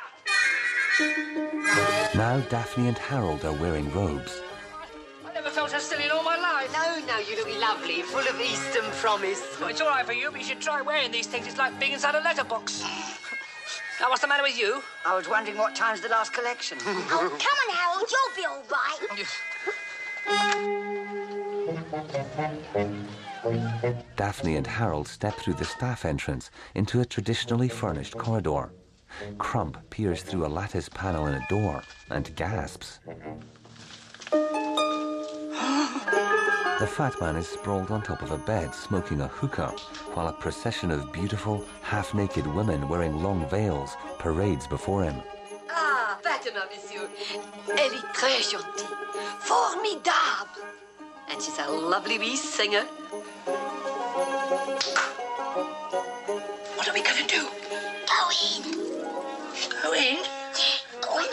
her. Now Daphne and Harold are wearing robes. I never felt so silly in all my life. No, no, you look lovely, full of Eastern promise. Well, it's all right for you, but you should try wearing these things. It's like being inside a letterbox. Now, what's the matter with you? I was wondering what time's the last collection. Oh, come on, Harold. You'll be all right. Daphne and Harold step through the staff entrance into a traditionally furnished corridor. Crump peers through a lattice panel in a door and gasps. The fat man is sprawled on top of a bed, smoking a hookah, while a procession of beautiful, half-naked women wearing long veils parades before him. Ah, Fatima, monsieur. Elle est très gentille. Formidable. And she's a lovely wee singer. What are we going to do? Go in. Go in? Go in.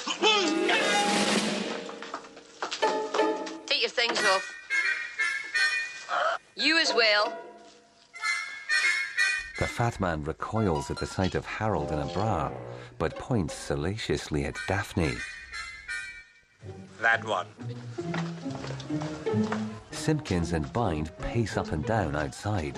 Take your things off. You as well. The fat man recoils at the sight of Harold in a bra, but points salaciously at Daphne. That one. Simpkins and Bind pace up and down outside.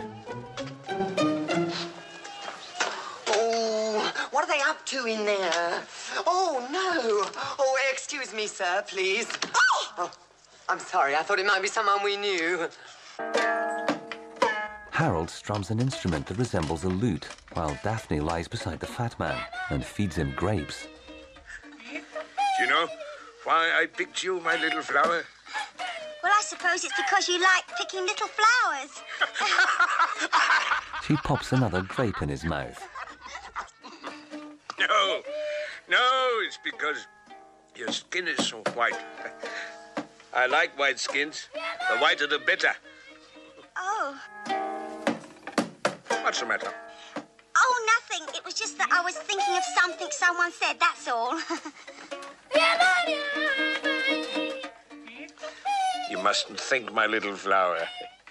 Oh, what are they up to in there? Oh, no. Oh, excuse me, sir, please. Oh, I'm sorry. I thought it might be someone we knew. Harold strums an instrument that resembles a lute, while Daphne lies beside the fat man and feeds him grapes. Do you know why I picked you, my little flower? Well, I suppose it's because you like picking little flowers. She pops another grape in his mouth. No, no, it's because your skin is so white. I like white skins. The whiter the better. Oh. What's the matter? Oh, nothing. It was just that I was thinking of something someone said, that's all. You mustn't think, my little flower.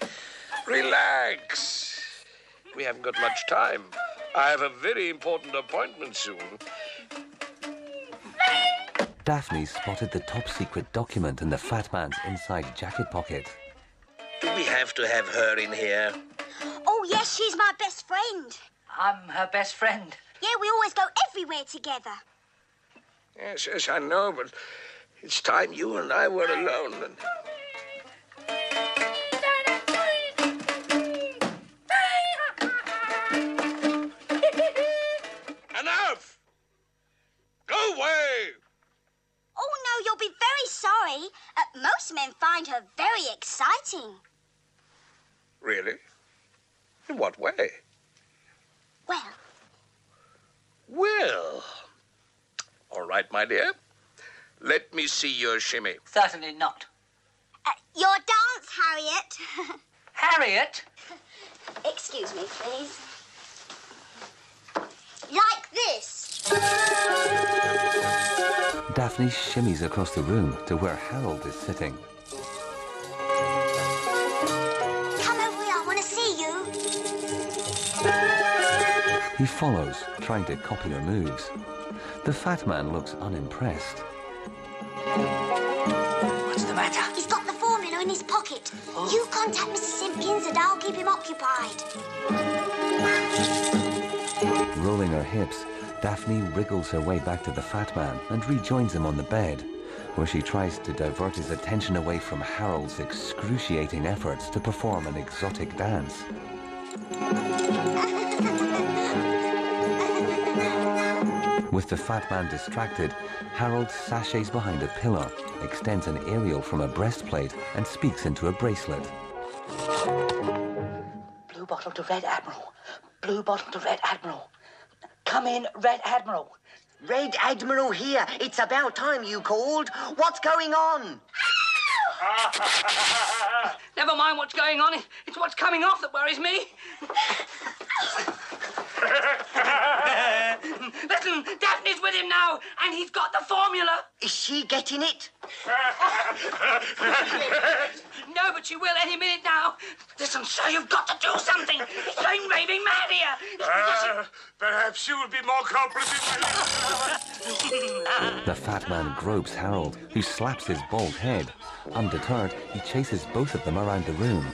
Relax. We haven't got much time. I have a very important appointment soon. Daphne spotted the top-secret document in the fat man's inside jacket pocket. Do we have to have her in here? Oh, yes, she's my best friend. I'm her best friend. Yeah, we always go everywhere together. Yes, yes, I know, but it's time you and I were alone. And... Enough! Go away! Oh, no, you'll be very sorry. Uh, most men find her very exciting. Really? In what way? Well. Well. All right, my dear. Let me see your shimmy. Certainly not. Uh, your dance, Harriet. Harriet? Excuse me, please. Like this. Daphne shimmies across the room to where Harold is sitting. Come over here, I want to see you. He follows, trying to copy her moves. The fat man looks unimpressed. What's the matter? He's got the formula in his pocket. Oh. You contact Mister Simpkins and I'll keep him occupied. Rolling her hips, Daphne wriggles her way back to the fat man and rejoins him on the bed, where she tries to divert his attention away from Harold's excruciating efforts to perform an exotic dance. With the fat man distracted, Harold sashays behind a pillar, extends an aerial from a breastplate, and speaks into a bracelet. Blue bottle to Red Admiral. Blue bottle to Red Admiral. Come in, Red Admiral. Red Admiral here. It's about time you called. What's going on? Never mind what's going on. It's what's coming off that worries me. Listen, Daphne's with him now, and he's got the formula. Is she getting it? No, but she will any minute now. Listen, sir, you've got to do something. He's going raving mad here. Uh, perhaps you will be more complimentary. The fat man gropes Harold, who slaps his bald head. Undeterred, he chases both of them around the room.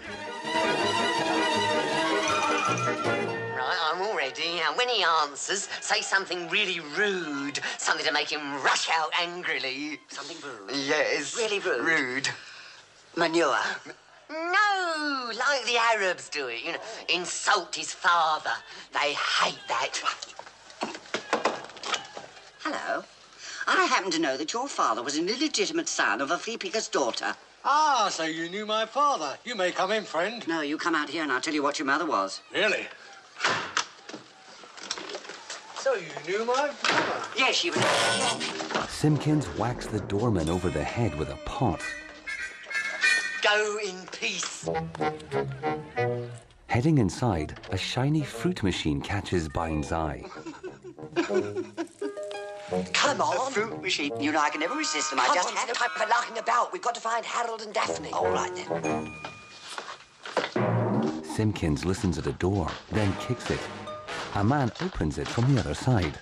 Right, I'm all ready. Now, when he answers, say something really rude. Something to make him rush out angrily. Something rude? Yes. Really rude? Rude. Manure. No, like the Arabs do it, you know. Insult his father. They hate that. Hello. I happen to know that your father was an illegitimate son of a flea picker's daughter. Ah, so you knew my father. You may come in, friend. No, you come out here and I'll tell you what your mother was. Really? So you knew my father? Yes, she was... Simpkins whacks the doorman over the head with a pot. Go in peace. Heading inside, a shiny fruit machine catches Bynes' eye. Come on. A fruit machine. You know, I can never resist them. Come I just on, had no time for larking about. We've got to find Harold and Daphne. All right, then. Simpkins listens at a door, then kicks it. A man opens it from the other side.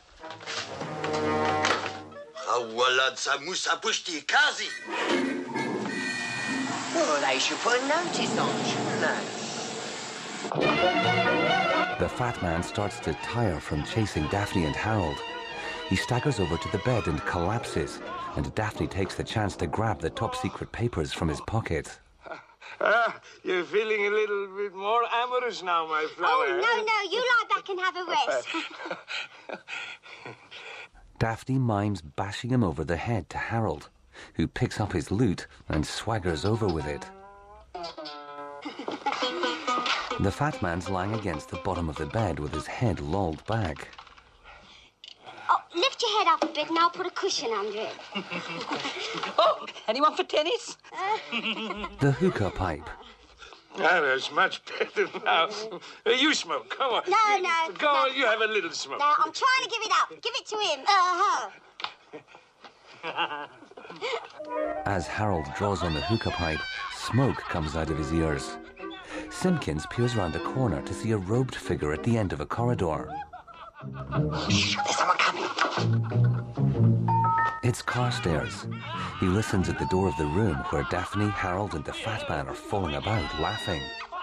Well, they should put a notice on, shouldn't they? The fat man starts to tire from chasing Daphne and Harold. He staggers over to the bed and collapses, and Daphne takes the chance to grab the top-secret papers from his pocket. Ah, you're feeling a little bit more amorous now, my flower. Oh, no, no, you lie back and have a rest. Daphne mimes bashing him over the head to Harold, who picks up his loot and swaggers over with it. The fat man's lying against the bottom of the bed with his head lolled back. Oh, lift your head up a bit and I'll put a cushion under it. Oh, anyone for tennis? The hookah pipe. Ah, that's much better now. Uh, you smoke, come on. No, no. Go no. on, you have a little smoke. No, I'm trying to give it up. Give it to him. Uh-huh. As Harold draws on the hookah pipe, smoke comes out of his ears. Simpkins peers round a corner to see a robed figure at the end of a corridor. Shh, there's someone coming. It's Carstairs. He listens at the door of the room where Daphne, Harold and the fat man are falling about, laughing.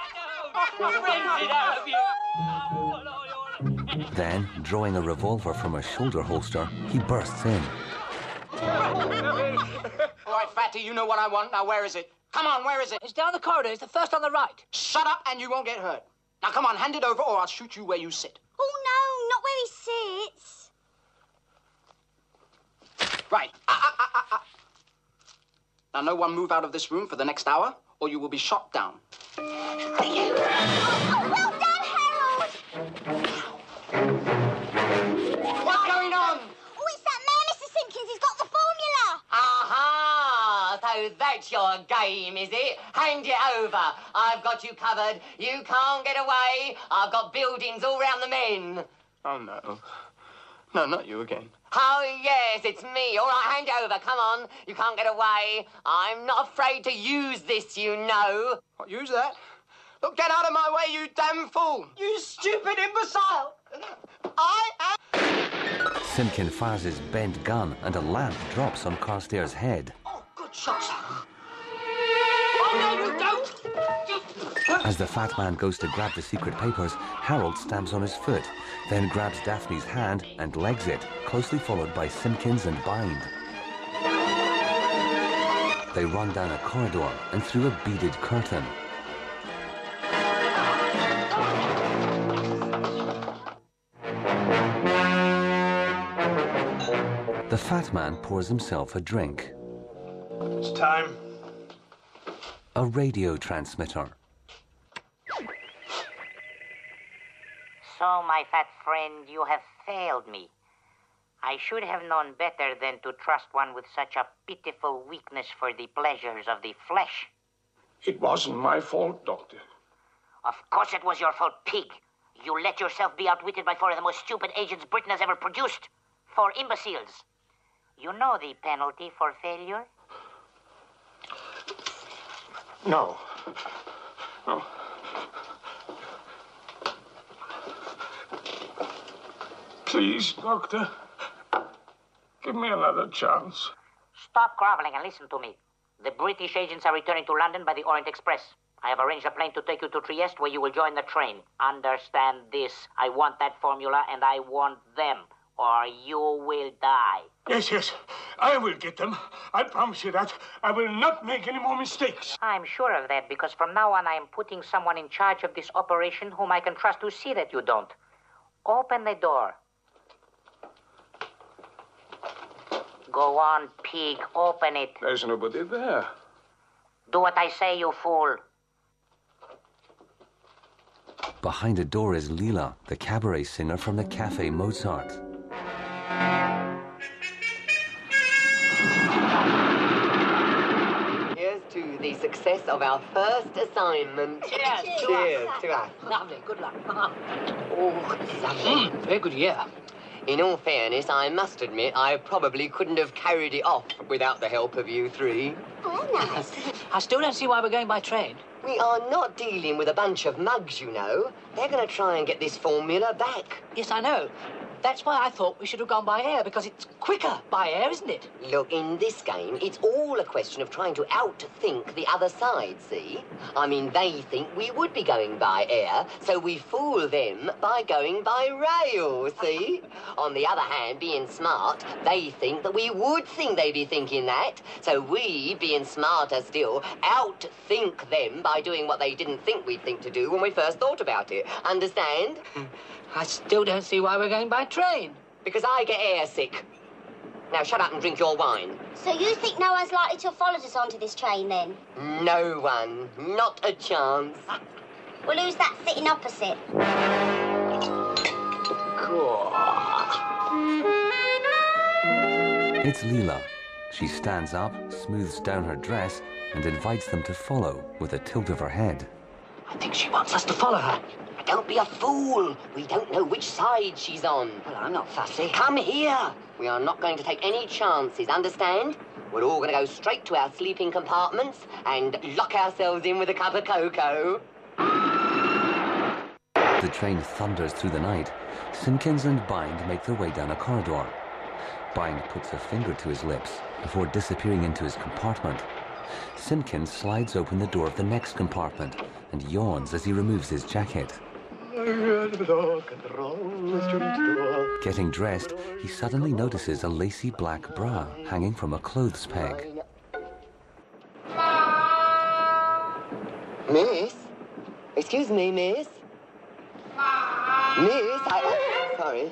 Then, drawing a revolver from a shoulder holster, he bursts in. All right, Fatty, you know what I want. Now, where is it? Come on, where is it? It's down the corridor. It's the first on the right. Shut up and you won't get hurt. Now, come on, hand it over or I'll shoot you where you sit. Oh, no, not where he sits. Right. Ah, ah, ah, ah, ah. Now, no one move out of this room for the next hour or you will be shot down. Oh, well done, Harold. What's going on? Oh, it's that man, Mister Simpkins. He's got the formula. Aha! So that's your game, is it? Hand it over. I've got you covered. You can't get away. I've got buildings all round the men. Oh, no. No, not you again. Oh, yes, it's me. All right, hand it over. Come on. You can't get away. I'm not afraid to use this, you know. What, use that? Look, get out of my way, you damn fool. You stupid imbecile. I am... Simpkin fires his bent gun and a lamp drops on Carstairs' head. Oh, good shot. Oh, no, you don't. You... As the fat man goes to grab the secret papers, Harold stamps on his foot, then grabs Daphne's hand and legs it, closely followed by Simpkins and Bind. They run down a corridor and through a beaded curtain. The fat man pours himself a drink. It's time. A radio transmitter. So, my fat friend, you have failed me. I should have known better than to trust one with such a pitiful weakness for the pleasures of the flesh. It wasn't my fault, Doctor. Of course it was your fault, pig. You let yourself be outwitted by four of the most stupid agents Britain has ever produced. Four imbeciles. You know the penalty for failure? No. No. Please, Doctor. Give me another chance. Stop groveling and listen to me. The British agents are returning to London by the Orient Express. I have arranged a plane to take you to Trieste, where you will join the train. Understand this. I want that formula, and I want them, or you will die. Yes, yes. I will get them. I promise you that. I will not make any more mistakes. I'm sure of that, because from now on I am putting someone in charge of this operation whom I can trust to see that you don't. Open the door. Go on, pig. Open it. There's nobody there. Do what I say, you fool. Behind a door is Lila, the cabaret singer from the Café Mozart. Here's to the success of our first assignment. Cheers. Cheers to us. Lovely, good luck. Oh, lovely. Mm, very good year. In all fairness, I must admit I probably couldn't have carried it off without the help of you three. Oh, nice. I still don't see why we're going by train. We are not dealing with a bunch of mugs, you know. They're going to try and get this formula back. Yes, I know. That's why I thought we should have gone by air, because it's quicker by air, isn't it? Look, in this game, it's all a question of trying to outthink the other side, see? I mean, they think we would be going by air, so we fool them by going by rail, see? On the other hand, being smart, they think that we would think they'd be thinking that, so we, being smarter still, outthink them by doing what they didn't think we'd think to do when we first thought about it. Understand? I still don't see why we're going by train. Because I get airsick. Now shut up and drink your wine. So you think no one's likely to have followed us onto this train, then? No one. Not a chance. Well, who's that sitting opposite? It's Lila. She stands up, smooths down her dress, and invites them to follow with a tilt of her head. I think she wants us to follow her. Don't be a fool. We don't know which side she's on. Well, I'm not fussy. Come here. We are not going to take any chances, understand? We're all going to go straight to our sleeping compartments and lock ourselves in with a cup of cocoa. The train thunders through the night. Simpkins and Bind make their way down a corridor. Bind puts a finger to his lips before disappearing into his compartment. Simpkins slides open the door of the next compartment and yawns as he removes his jacket. Getting dressed, he suddenly notices a lacy black bra hanging from a clothes peg. Miss? Excuse me, miss? Miss, I... Sorry.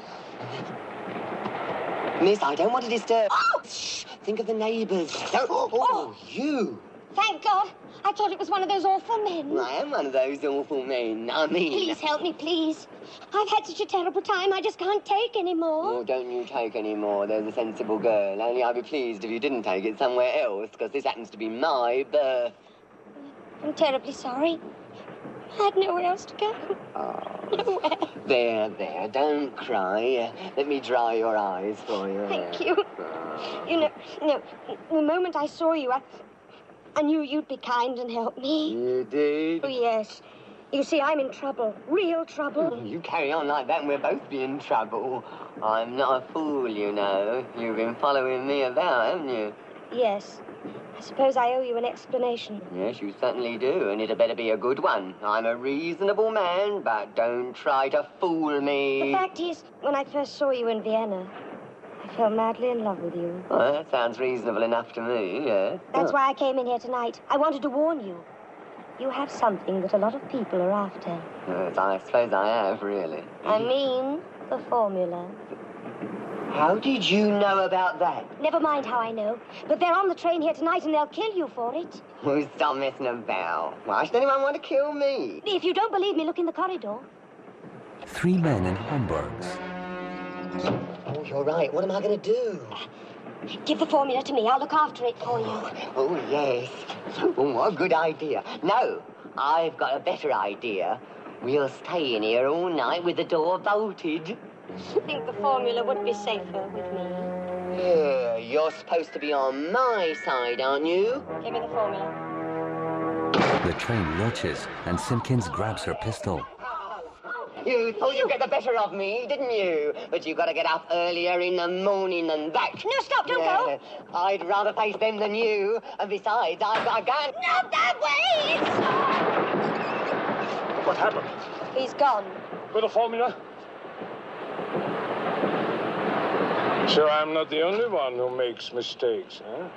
Miss, I don't want to disturb... Oh! Shh! Think of the neighbours. Don't... Oh, oh, you! Thank God. I thought it was one of those awful men. I am one of those awful men. I mean... Please help me, please. I've had such a terrible time, I just can't take any more. Oh, don't you take any more. There's a sensible girl. Only I'd be pleased if you didn't take it somewhere else, because this happens to be my birth. I'm terribly sorry. I had nowhere else to go. Oh. Nowhere. There, there. Don't cry. Let me dry your eyes for you. Thank you. You know, you know, the moment I saw you, I... I knew you'd be kind and help me. You did? Oh, yes. You see, I'm in trouble. Real trouble. You carry on like that and we'll both be in trouble. I'm not a fool, you know. You've been following me about, haven't you? Yes. I suppose I owe you an explanation. Yes, you certainly do, and it better be a good one. I'm a reasonable man, but don't try to fool me. The fact is, when I first saw you in Vienna, I fell madly in love with you. Well, that sounds reasonable enough to me, yeah. That's Oh. why I came in here tonight. I wanted to warn you. You have something that a lot of people are after. Yes, I suppose I have, really. I mean, the formula. How did you know about that? Never mind how I know. But they're on the train here tonight and they'll kill you for it. Oh, stop messing about. Why should anyone want to kill me? If you don't believe me, look in the corridor. Three men in Homburgs. Oh, you're right. What am I going to do? Give the formula to me. I'll look after it for you. Oh, yes. Oh, what a good idea. No, I've got a better idea. We'll stay in here all night with the door bolted. I think the formula would be safer with me. Yeah, you're supposed to be on my side, aren't you? Give me the formula. The train lurches, and Simpkins grabs her pistol. You thought you'd get the better of me, didn't you? But you got to get up earlier in the morning than that. No, stop, don't yeah. go. I'd rather face them than you. And besides, I've got a gun. Not that way! What happened? He's gone. With the formula? So I'm not the only one who makes mistakes, huh?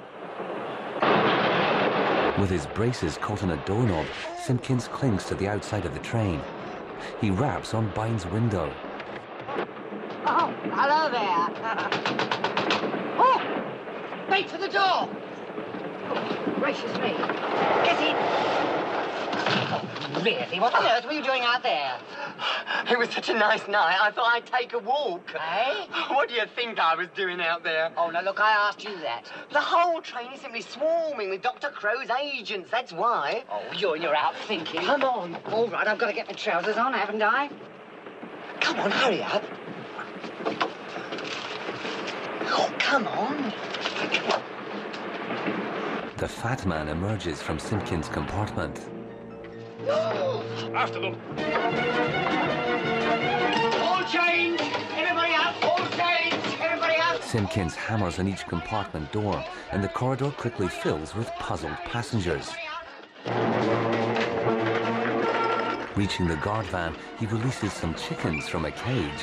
With his braces caught in a doorknob, Simpkins clings to the outside of the train. He raps on Bynes' window. Oh, hello there. Oh, wait for the door. Oh, gracious me. Get in. Oh, really? What on earth were you doing out there? It was such a nice night, I thought I'd take a walk. Eh? What do you think I was doing out there? Oh, now, look, I asked you that. The whole train is simply swarming with Doctor Crow's agents, that's why. Oh, you're, you're out thinking. Come on. All right, I've got to get my trousers on, haven't I? Come on, hurry up. Oh, come on. The fat man emerges from Simpkins' compartment. After them. All change! Everybody out! All change! Everybody out! Simpkins hammers on each compartment door, and the corridor quickly fills with puzzled passengers. Reaching the guard van, he releases some chickens from a cage.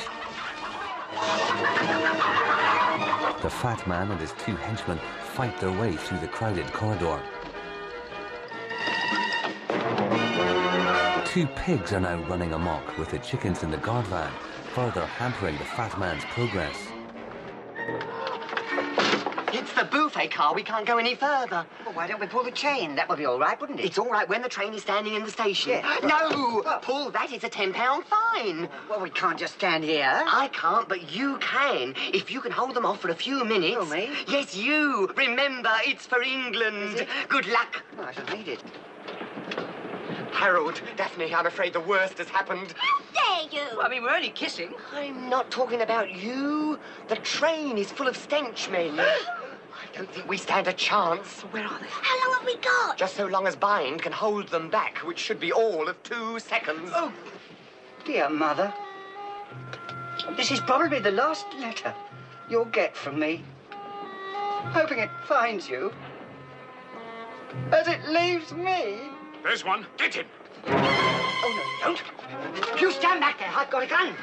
The fat man and his two henchmen fight their way through the crowded corridor. Two pigs are now running amok with the chickens in the guard van, further hampering the fat man's progress. It's the buffet car. We can't go any further. Well, why don't we pull the chain? That would be all right, wouldn't it? It's all right when the train is standing in the station. Yeah. No! Pull that, it's a ten pound fine. Well, we can't just stand here. I can't, but you can. If you can hold them off for a few minutes. Oh, me? Yes, you. Remember, it's for England. Good luck. Oh, I shall need it. Harold, Daphne, I'm afraid the worst has happened. How dare you? Well, I mean, we're only kissing. I'm not talking about you. The train is full of stench men. I don't think we stand a chance. Where are they? How long have we got? Just so long as Bind can hold them back, which should be all of two seconds. Oh, dear mother. This is probably the last letter you'll get from me. Hoping it finds you. As it leaves me. There's one. Get him. Oh, no, you don't. You stand back there. I've got a gun.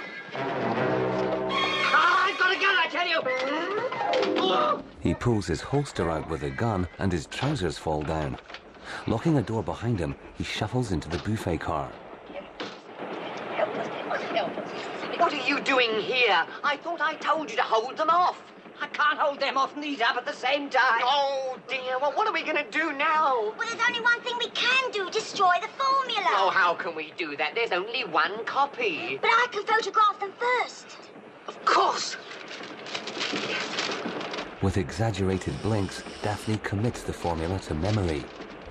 Ah, I've got a gun, I tell you. Oh. He pulls his holster out with a gun and his trousers fall down. Locking a door behind him, he shuffles into the buffet car. What are you doing here? I thought I told you to hold them off. I can't hold them off and these up at the same time. Oh, dear. Well, what are we going to do now? Well, there's only one thing we can do. Destroy the formula. Oh, how can we do that? There's only one copy. But I can photograph them first. Of course. With exaggerated blinks, Daphne commits the formula to memory.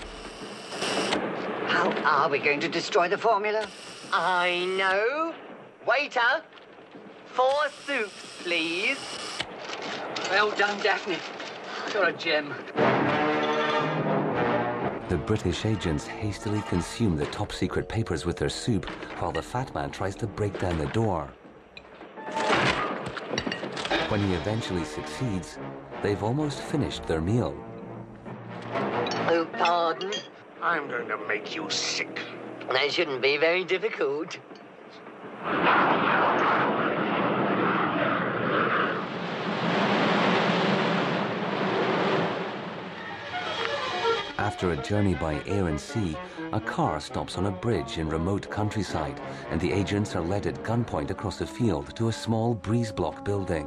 How are we going to destroy the formula? I know. Waiter, four soups, please. Well done, Daphne. You're a gem. The British agents hastily consume the top-secret papers with their soup, while the fat man tries to break down the door. When he eventually succeeds, they've almost finished their meal. pardon. I'm going to make you sick. That shouldn't be very difficult. After a journey by air and sea, a car stops on a bridge in remote countryside, and the agents are led at gunpoint across a field to a small breeze-block building.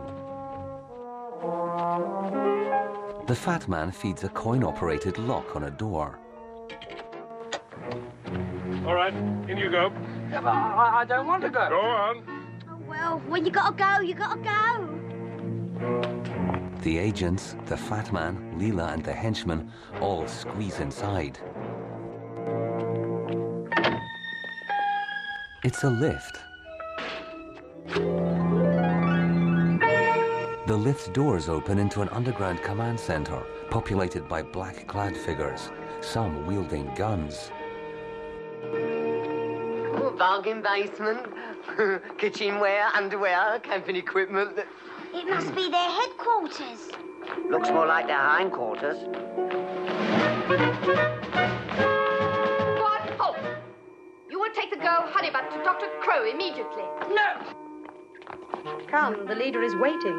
The fat man feeds a coin-operated lock on a door. All right, in you go. Yeah, but I, I don't want to go. Go on. Oh, well, when you gotta go, you gotta go. The agents, the fat man, Leela and the henchman all squeeze inside. It's a lift. The lift doors open into an underground command center populated by black-clad figures, some wielding guns. Bargain basement, kitchenware, underwear, camping equipment. It must be their headquarters. Looks more like their hindquarters. What? Halt! You will take the girl Honeybutt to Doctor Crow immediately. No! Come, the leader is waiting.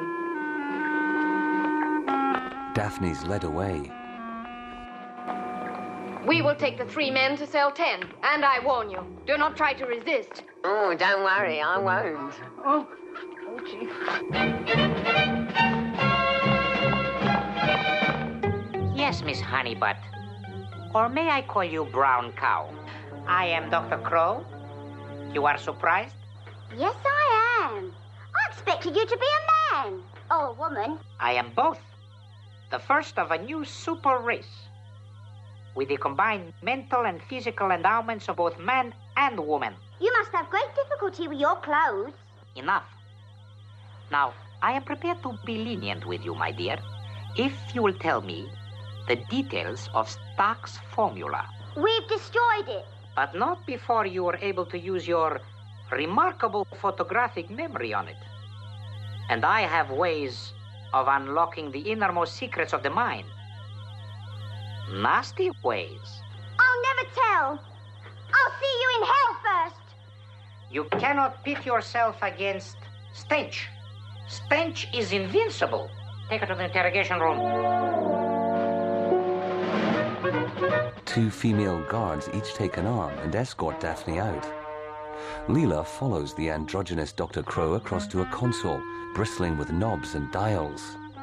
Daphne's led away. We will take the three men to cell ten, and I warn you, do not try to resist. Oh, don't worry, I won't. Oh, oh, Chief. Yes, Miss Honeybutt. Or may I call you Brown Cow? I am Doctor Crow. You are surprised? Yes, I am. I expected you to be a man. Or a woman. I am both. The first of a new super race. With the combined mental and physical endowments of both man and woman. You must have great difficulty with your clothes. Enough. Now, I am prepared to be lenient with you, my dear, if you will tell me the details of Stark's formula. We've destroyed it. But not before you are able to use your remarkable photographic memory on it. And I have ways of unlocking the innermost secrets of the mind. Nasty ways. I'll never tell. I'll see you in hell first. You cannot pit yourself against Stench. Stench is invincible. Take her to the interrogation room. Two female guards each take an arm and escort Daphne out. Leela follows the androgynous Doctor Crow across to a console, bristling with knobs and dials.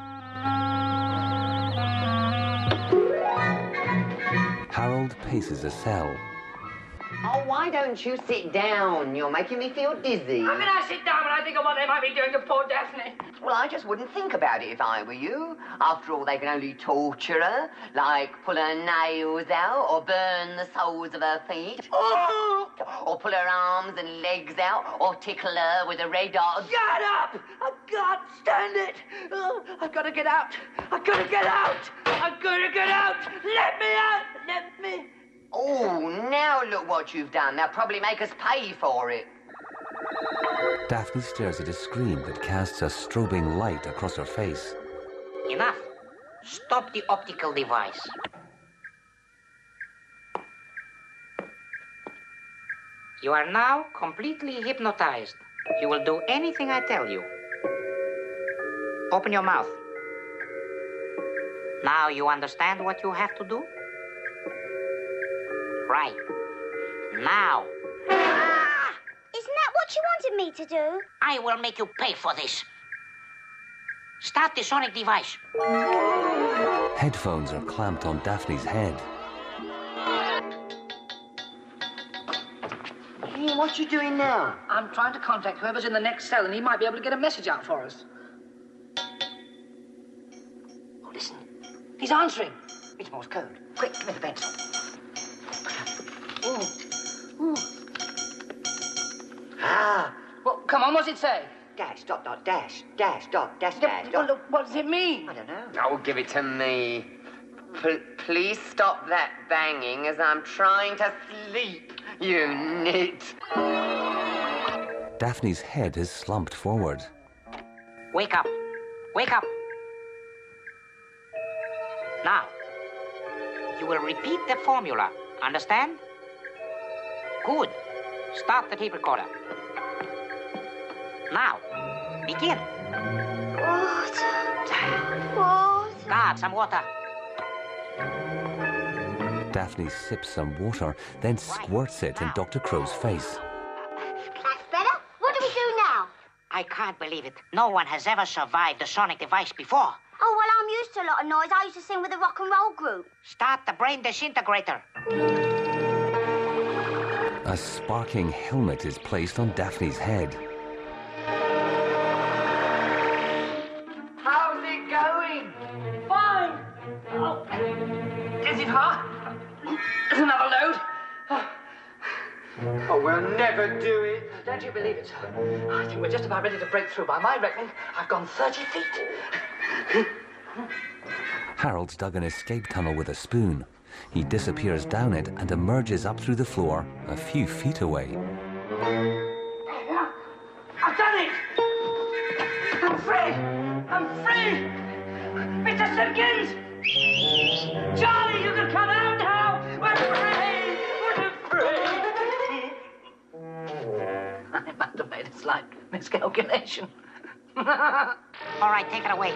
Harold paces a cell. Oh, why don't you sit down? You're making me feel dizzy. How can I sit down when I think of what they might be doing to poor Daphne? Well, I just wouldn't think about it if I were you. After all, they can only torture her, like pull her nails out or burn the soles of her feet. Oh! Or pull her arms and legs out or tickle her with a red hot... Shut up! I can't stand it! Oh, I've got to get out! I've got to get out! I've got to get out! Let me out! Let me... Oh, now look what you've done. They'll probably make us pay for it. Daphne stares at a screen that casts a strobing light across her face. Enough. Stop the optical device. You are now completely hypnotized. You will do anything I tell you. Open your mouth. Now you understand what you have to do? Right. Now. Ah! Isn't that what you wanted me to do? I will make you pay for this. Start the sonic device. Headphones are clamped on Daphne's head. Hey, what you doing now? I'm trying to contact whoever's in the next cell, and he might be able to get a message out for us. Oh, listen. He's answering. It's Morse code. Quick, give me the pencil. Ooh. Ooh. Ah. Well, come on, what's it say? Dash, dot, dot, dash, dash, dot, dash, dash, Well, dot. look, what does it mean? I don't know. Oh, give it to me. P- please stop that banging as I'm trying to sleep, you nit. Daphne's head is slumped forward. Wake up. Wake up. Now. You will repeat the formula. Understand? Good. Start the tape recorder. Now, begin. Water. Water. Guard, some water. Daphne sips some water, then squirts it in Doctor Crow's face. That's better. What do we do now? I can't believe it. No one has ever survived the sonic device before. Oh, well, I'm used to a lot of noise. I used to sing with a rock and roll group. Start the brain disintegrator. A sparking helmet is placed on Daphne's head. How's it going? Fine. Oh, is it hot? There's another load. Oh, we'll never do it. Don't you believe it, sir? I think we're just about ready to break through. By my reckoning, I've gone thirty feet. Harold's dug an escape tunnel with a spoon. He disappears down it and emerges up through the floor a few feet away. I've done it! I'm free! I'm free! Mister Simpkins! Charlie, you can come out now! We're free! We're free! I must have made a slight miscalculation. All right, take it away.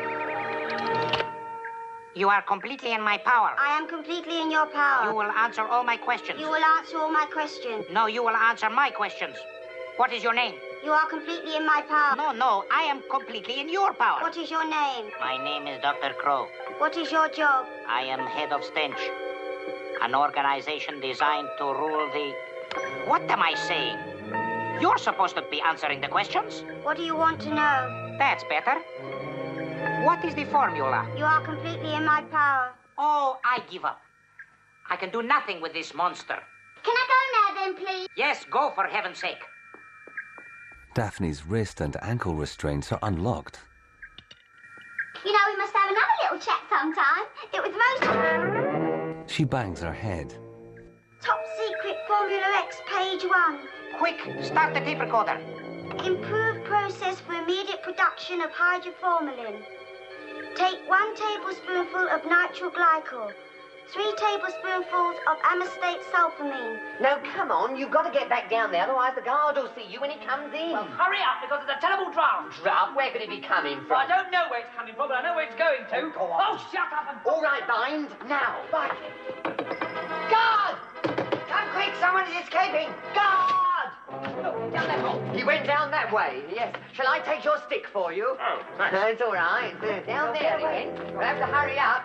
You are completely in my power. I am completely in your power. You will answer all my questions. You will answer all my questions. No, you will answer my questions. What is your name? You are completely in my power. No, no, I am completely in your power. What is your name? My name is Doctor Crow. What is your job? I am head of Stench, an organization designed to rule the... What am I saying? You're supposed to be answering the questions. What do you want to know? That's better. What is the formula? You are completely in my power. Oh, I give up. I can do nothing with this monster. Can I go now then, please? Yes, go for heaven's sake. Daphne's wrist and ankle restraints are unlocked. You know, we must have another little chat sometime. It was most... She bangs her head. Top secret Formula X, page one. Quick, start the tape recorder. Improved process for immediate production of hydroformalin. Take one tablespoonful of nitrile glycol, three tablespoonfuls of amostate sulfamine. No, come on, you've got to get back down there, otherwise the guard will see you when he comes in. Well, hurry up, because there's a terrible draft. Draft? Where could it be coming from? Well, I don't know where it's coming from, but I know where it's going to. Go on. Oh, shut up and... All right, Bind, now. Bind. Guard! Come quick, someone is escaping. Guard! Look, down that hole. He went down that way, yes. Shall I take your stick for you? Oh, thanks. That's all right. Uh, down there he went. We'll have to hurry up.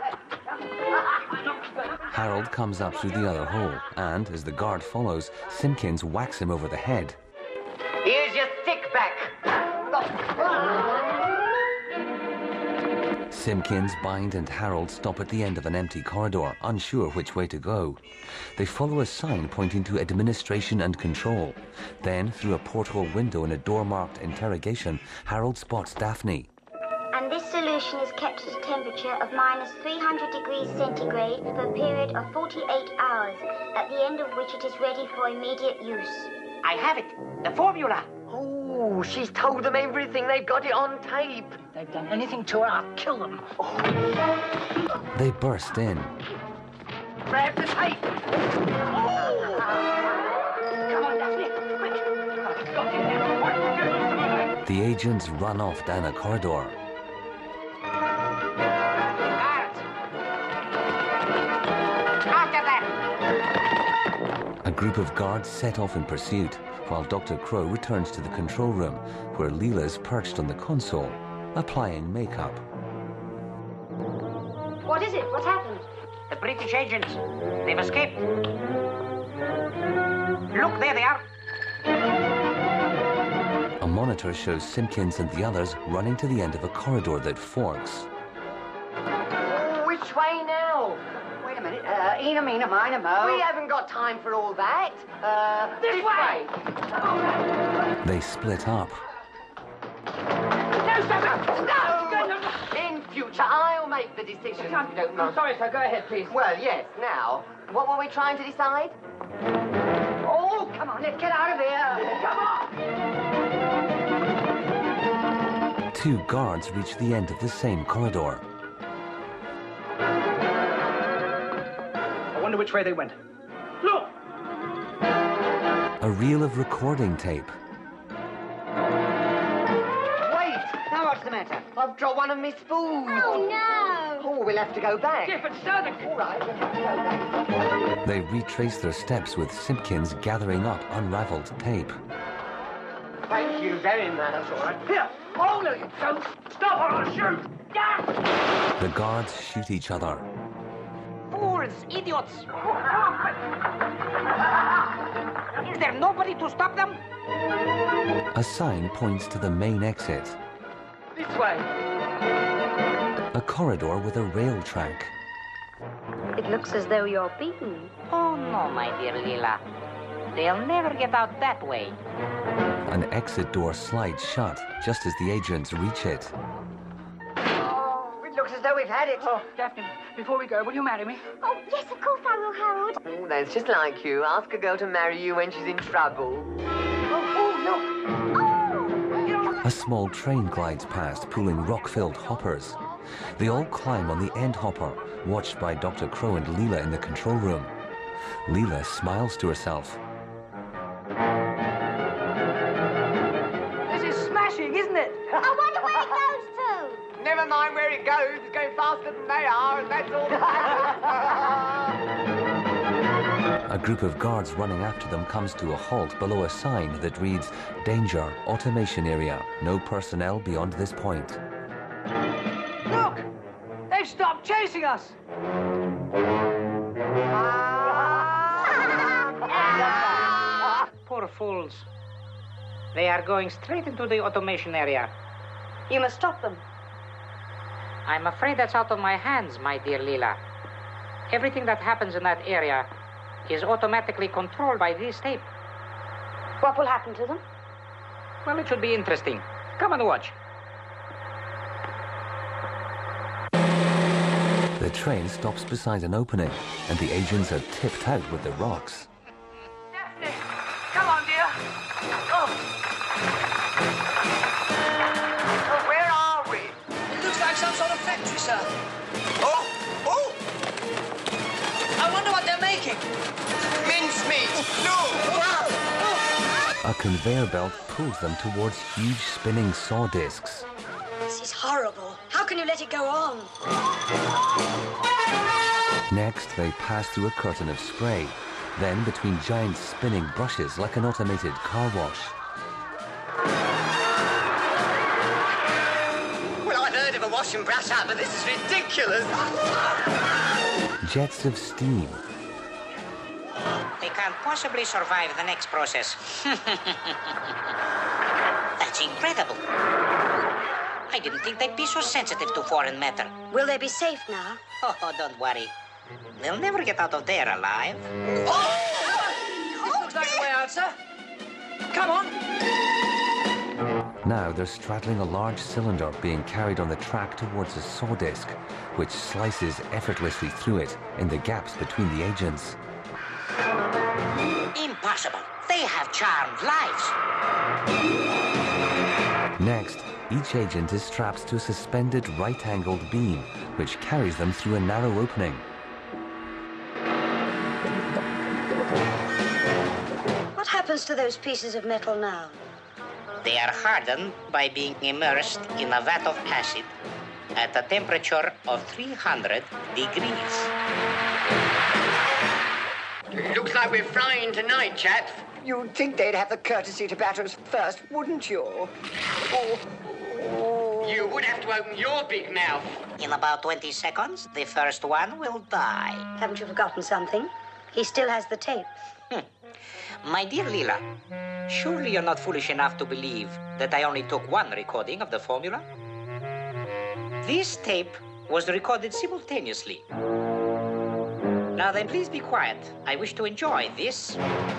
Harold comes up through the other hole, and as the guard follows, Simpkins whacks him over the head. Here's your stick back. Simpkins, Bind, and Harold stop at the end of an empty corridor, unsure which way to go. They follow a sign pointing to administration and control. Then, through a porthole window in a door marked interrogation, Harold spots Daphne. And this solution is kept at a temperature of minus three hundred degrees centigrade for a period of forty-eight hours, at the end of which it is ready for immediate use. I have it. The formula. Oh, she's told them everything. They've got it on tape. If they've done anything to her, I'll kill them. Oh. They burst in. Grab the tape. Oh! Come on, Daphne, quick. I've got it now. The agents run off down a corridor. Guards! After them! A group of guards set off in pursuit, while Doctor Crow returns to the control room, where Leela's perched on the console, applying makeup. What is it? What happened? The British agents. They've escaped. Look, there they are. A monitor shows Simpkins and the others running to the end of a corridor that forks. Oh, which way now? Wait a minute. Uh, Ena, Mina, Mina, Mo. We haven't got time for all that. Uh, This way. They split up. No, sir, no, no, no, no. In future, I'll make the decision. I'm, You don't know. I'm sorry, sir. Go ahead, please. Well, yes, now, what were we trying to decide? Oh, come on, let's get out of here. Come on. Two guards reach the end of the same corridor. which way they went. Look! A reel of recording tape. Wait! Now what's the matter? I've dropped one of my spoons. Oh, no! Oh, we'll have to go back. Yeah, but stir the... All right, we'll have to go back. They retrace their steps with Simpkins gathering up unraveled tape. Thank you very much. All right. Here! Oh, no, you don't! Stop or I'll shoot! Yeah! The guards shoot each other. Fools! Idiots! Is there nobody to stop them? A sign points to the main exit. This way. A corridor with a rail track. It looks as though you're beaten. Oh, no, my dear Lila. They'll never get out that way. An exit door slides shut just as the agents reach it. Oh, it looks as though we've had it. Oh, Daphne, before we go, will you marry me? Oh, yes, of course I will, Harold. Oh, that's just like you. Ask a girl to marry you when she's in trouble. Oh, oh look! A small train glides past, pulling rock-filled hoppers. They all climb on the end hopper, watched by Doctor Crow and Leela in the control room. Leela smiles to herself. This is smashing, isn't it? I wonder where it goes to. Never mind where it goes. It's going faster than they are, and that's all that matters. A group of guards running after them comes to a halt below a sign that reads, "Danger, automation area. No personnel beyond this point." Look! They've stopped chasing us! Poor fools. They are going straight into the automation area. You must stop them. I'm afraid that's out of my hands, my dear Leela. Everything that happens in that area is automatically controlled by this tape. What will happen to them? Well, it should be interesting. Come and watch. The train stops beside an opening, and the agents are tipped out with the rocks. Daphne! Come on, dear! Oh. Oh, where are we? It looks like some sort of factory, sir. Oh! Oh! I wonder what they're making. Mincemeat! No! A conveyor belt pulls them towards huge spinning saw discs. This is horrible. How can you let it go on? Next, they pass through a curtain of spray, then between giant spinning brushes like an automated car wash. Well, I've heard of a wash and brush up, but this is ridiculous. Jets of steam. They can't possibly survive the next process. That's incredible. I didn't think they'd be so sensitive to foreign matter. Will they be safe now? Oh, don't worry. They'll never get out of there alive. Oh! This looks like a way out, sir. Come on. Now they're straddling a large cylinder being carried on the track towards a saw disc, which slices effortlessly through it in the gaps between the agents. Impossible. They have charmed lives. Next, each agent is strapped to a suspended right-angled beam, which carries them through a narrow opening. What happens to those pieces of metal now? They are hardened by being immersed in a vat of acid at a temperature of three hundred degrees. Looks like we're flying tonight, chaps. You'd think they'd have the courtesy to batter us first, wouldn't you? Oh. Oh. You would have to open your big mouth. In about twenty seconds, the first one will die. Haven't you forgotten something? He still has the tape. My dear Leela, surely you're not foolish enough to believe that I only took one recording of the formula? This tape was recorded simultaneously. Now then, please be quiet. I wish to enjoy this.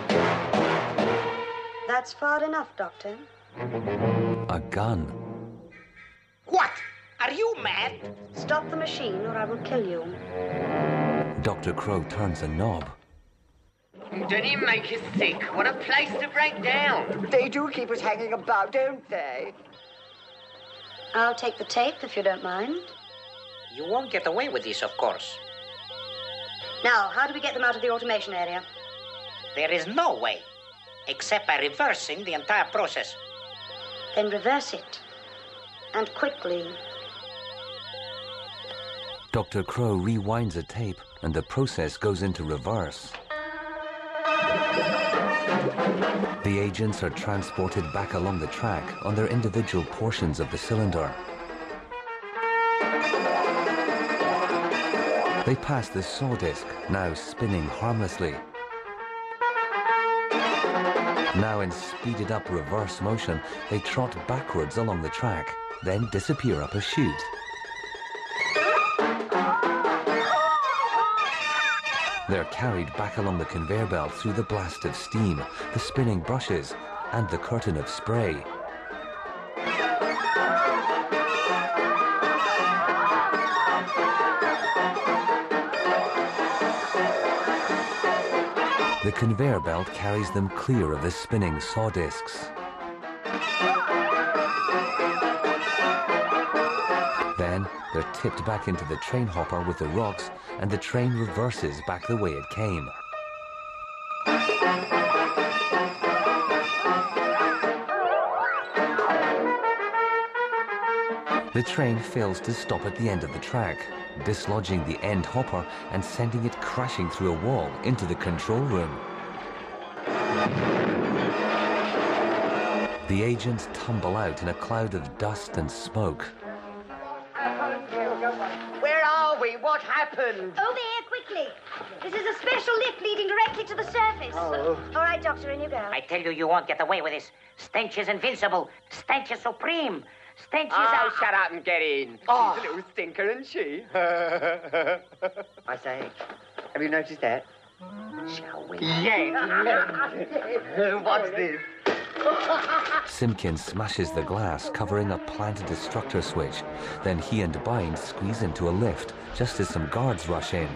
That's far enough, Doctor. A gun. What? Are you mad? Stop the machine or I will kill you. Doctor Crow turns a knob. Don't he make us sick? What a place to break down. They do keep us hanging about, don't they? I'll take the tape if you don't mind. You won't get away with this, of course. Now, how do we get them out of the automation area? There is no way, except by reversing the entire process. Then reverse it. And quickly. Doctor Crow rewinds a tape and the process goes into reverse. The agents are transported back along the track on their individual portions of the cylinder. They pass the saw disc, now spinning harmlessly. Now in speeded up reverse motion, they trot backwards along the track, then disappear up a chute. They're carried back along the conveyor belt through the blast of steam, the spinning brushes, and the curtain of spray. The conveyor belt carries them clear of the spinning saw discs. Then they're tipped back into the train hopper with the rocks, and the train reverses back the way it came. The train fails to stop at the end of the track, dislodging the end hopper and sending it crashing through a wall into the control room. The agents tumble out in a cloud of dust and smoke. Where are we? What happened? Over here, quickly. This is a special lift leading directly to the surface. Oh. All right, Doctor, in you go. I tell you, you won't get away with this. Stench is invincible. Stench is supreme. Stench is... Oh, a... shut up and get in. Oh. She's a little stinker, isn't she? I say, have you noticed that? Shall we? Yes. What's this? Simpkins smashes the glass, covering a plant destructor switch. Then he and Bind squeeze into a lift, just as some guards rush in.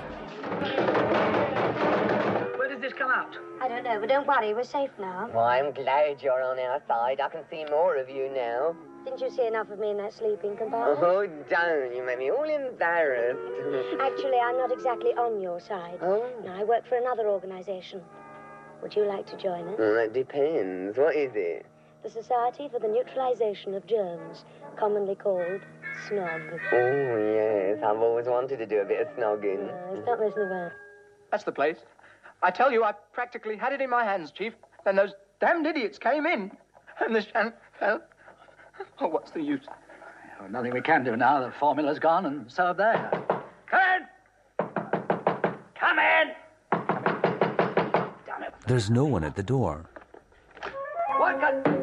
Where did this come out? I don't know, but don't worry, we're safe now. Well, I'm glad you're on our side. I can see more of you now. Didn't you see enough of me in that sleeping compartment? Oh, don't. You make me all embarrassed. Actually, I'm not exactly on your side. Oh. No, I work for another organization. Would you like to join us? Well, that depends. What is it? The Society for the Neutralization of Germs, commonly called SNOG. Oh, yes. I've always wanted to do a bit of snogging. Uh, stop messing about. That's the place. I tell you, I practically had it in my hands, Chief. Then those damned idiots came in. And the shan... Well, oh, what's the use? Well, nothing we can do now. The formula's gone, and so have they. Come in! Come in! Damn it. There's no one at the door. What the...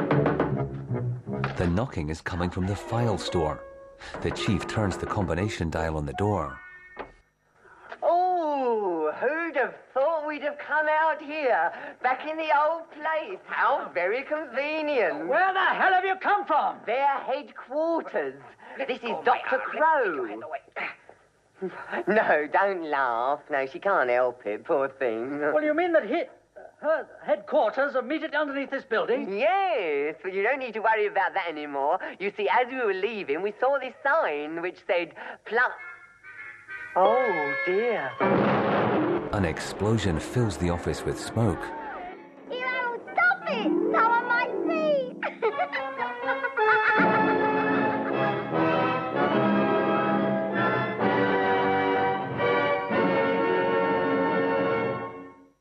The knocking is coming from the file store. The chief turns the combination dial on the door. Oh, who'd have thought we'd have come out here, back in the old place? How very convenient. Where the hell have you come from? Their headquarters. This is Doctor Crow. No, don't laugh. No, she can't help it, poor thing. Well, you mean that he... her headquarters are immediately underneath this building? Yes, but you don't need to worry about that anymore. You see, as we were leaving, we saw this sign which said, Plus... Oh, dear. An explosion fills the office with smoke. You don't stop it! Someone might see!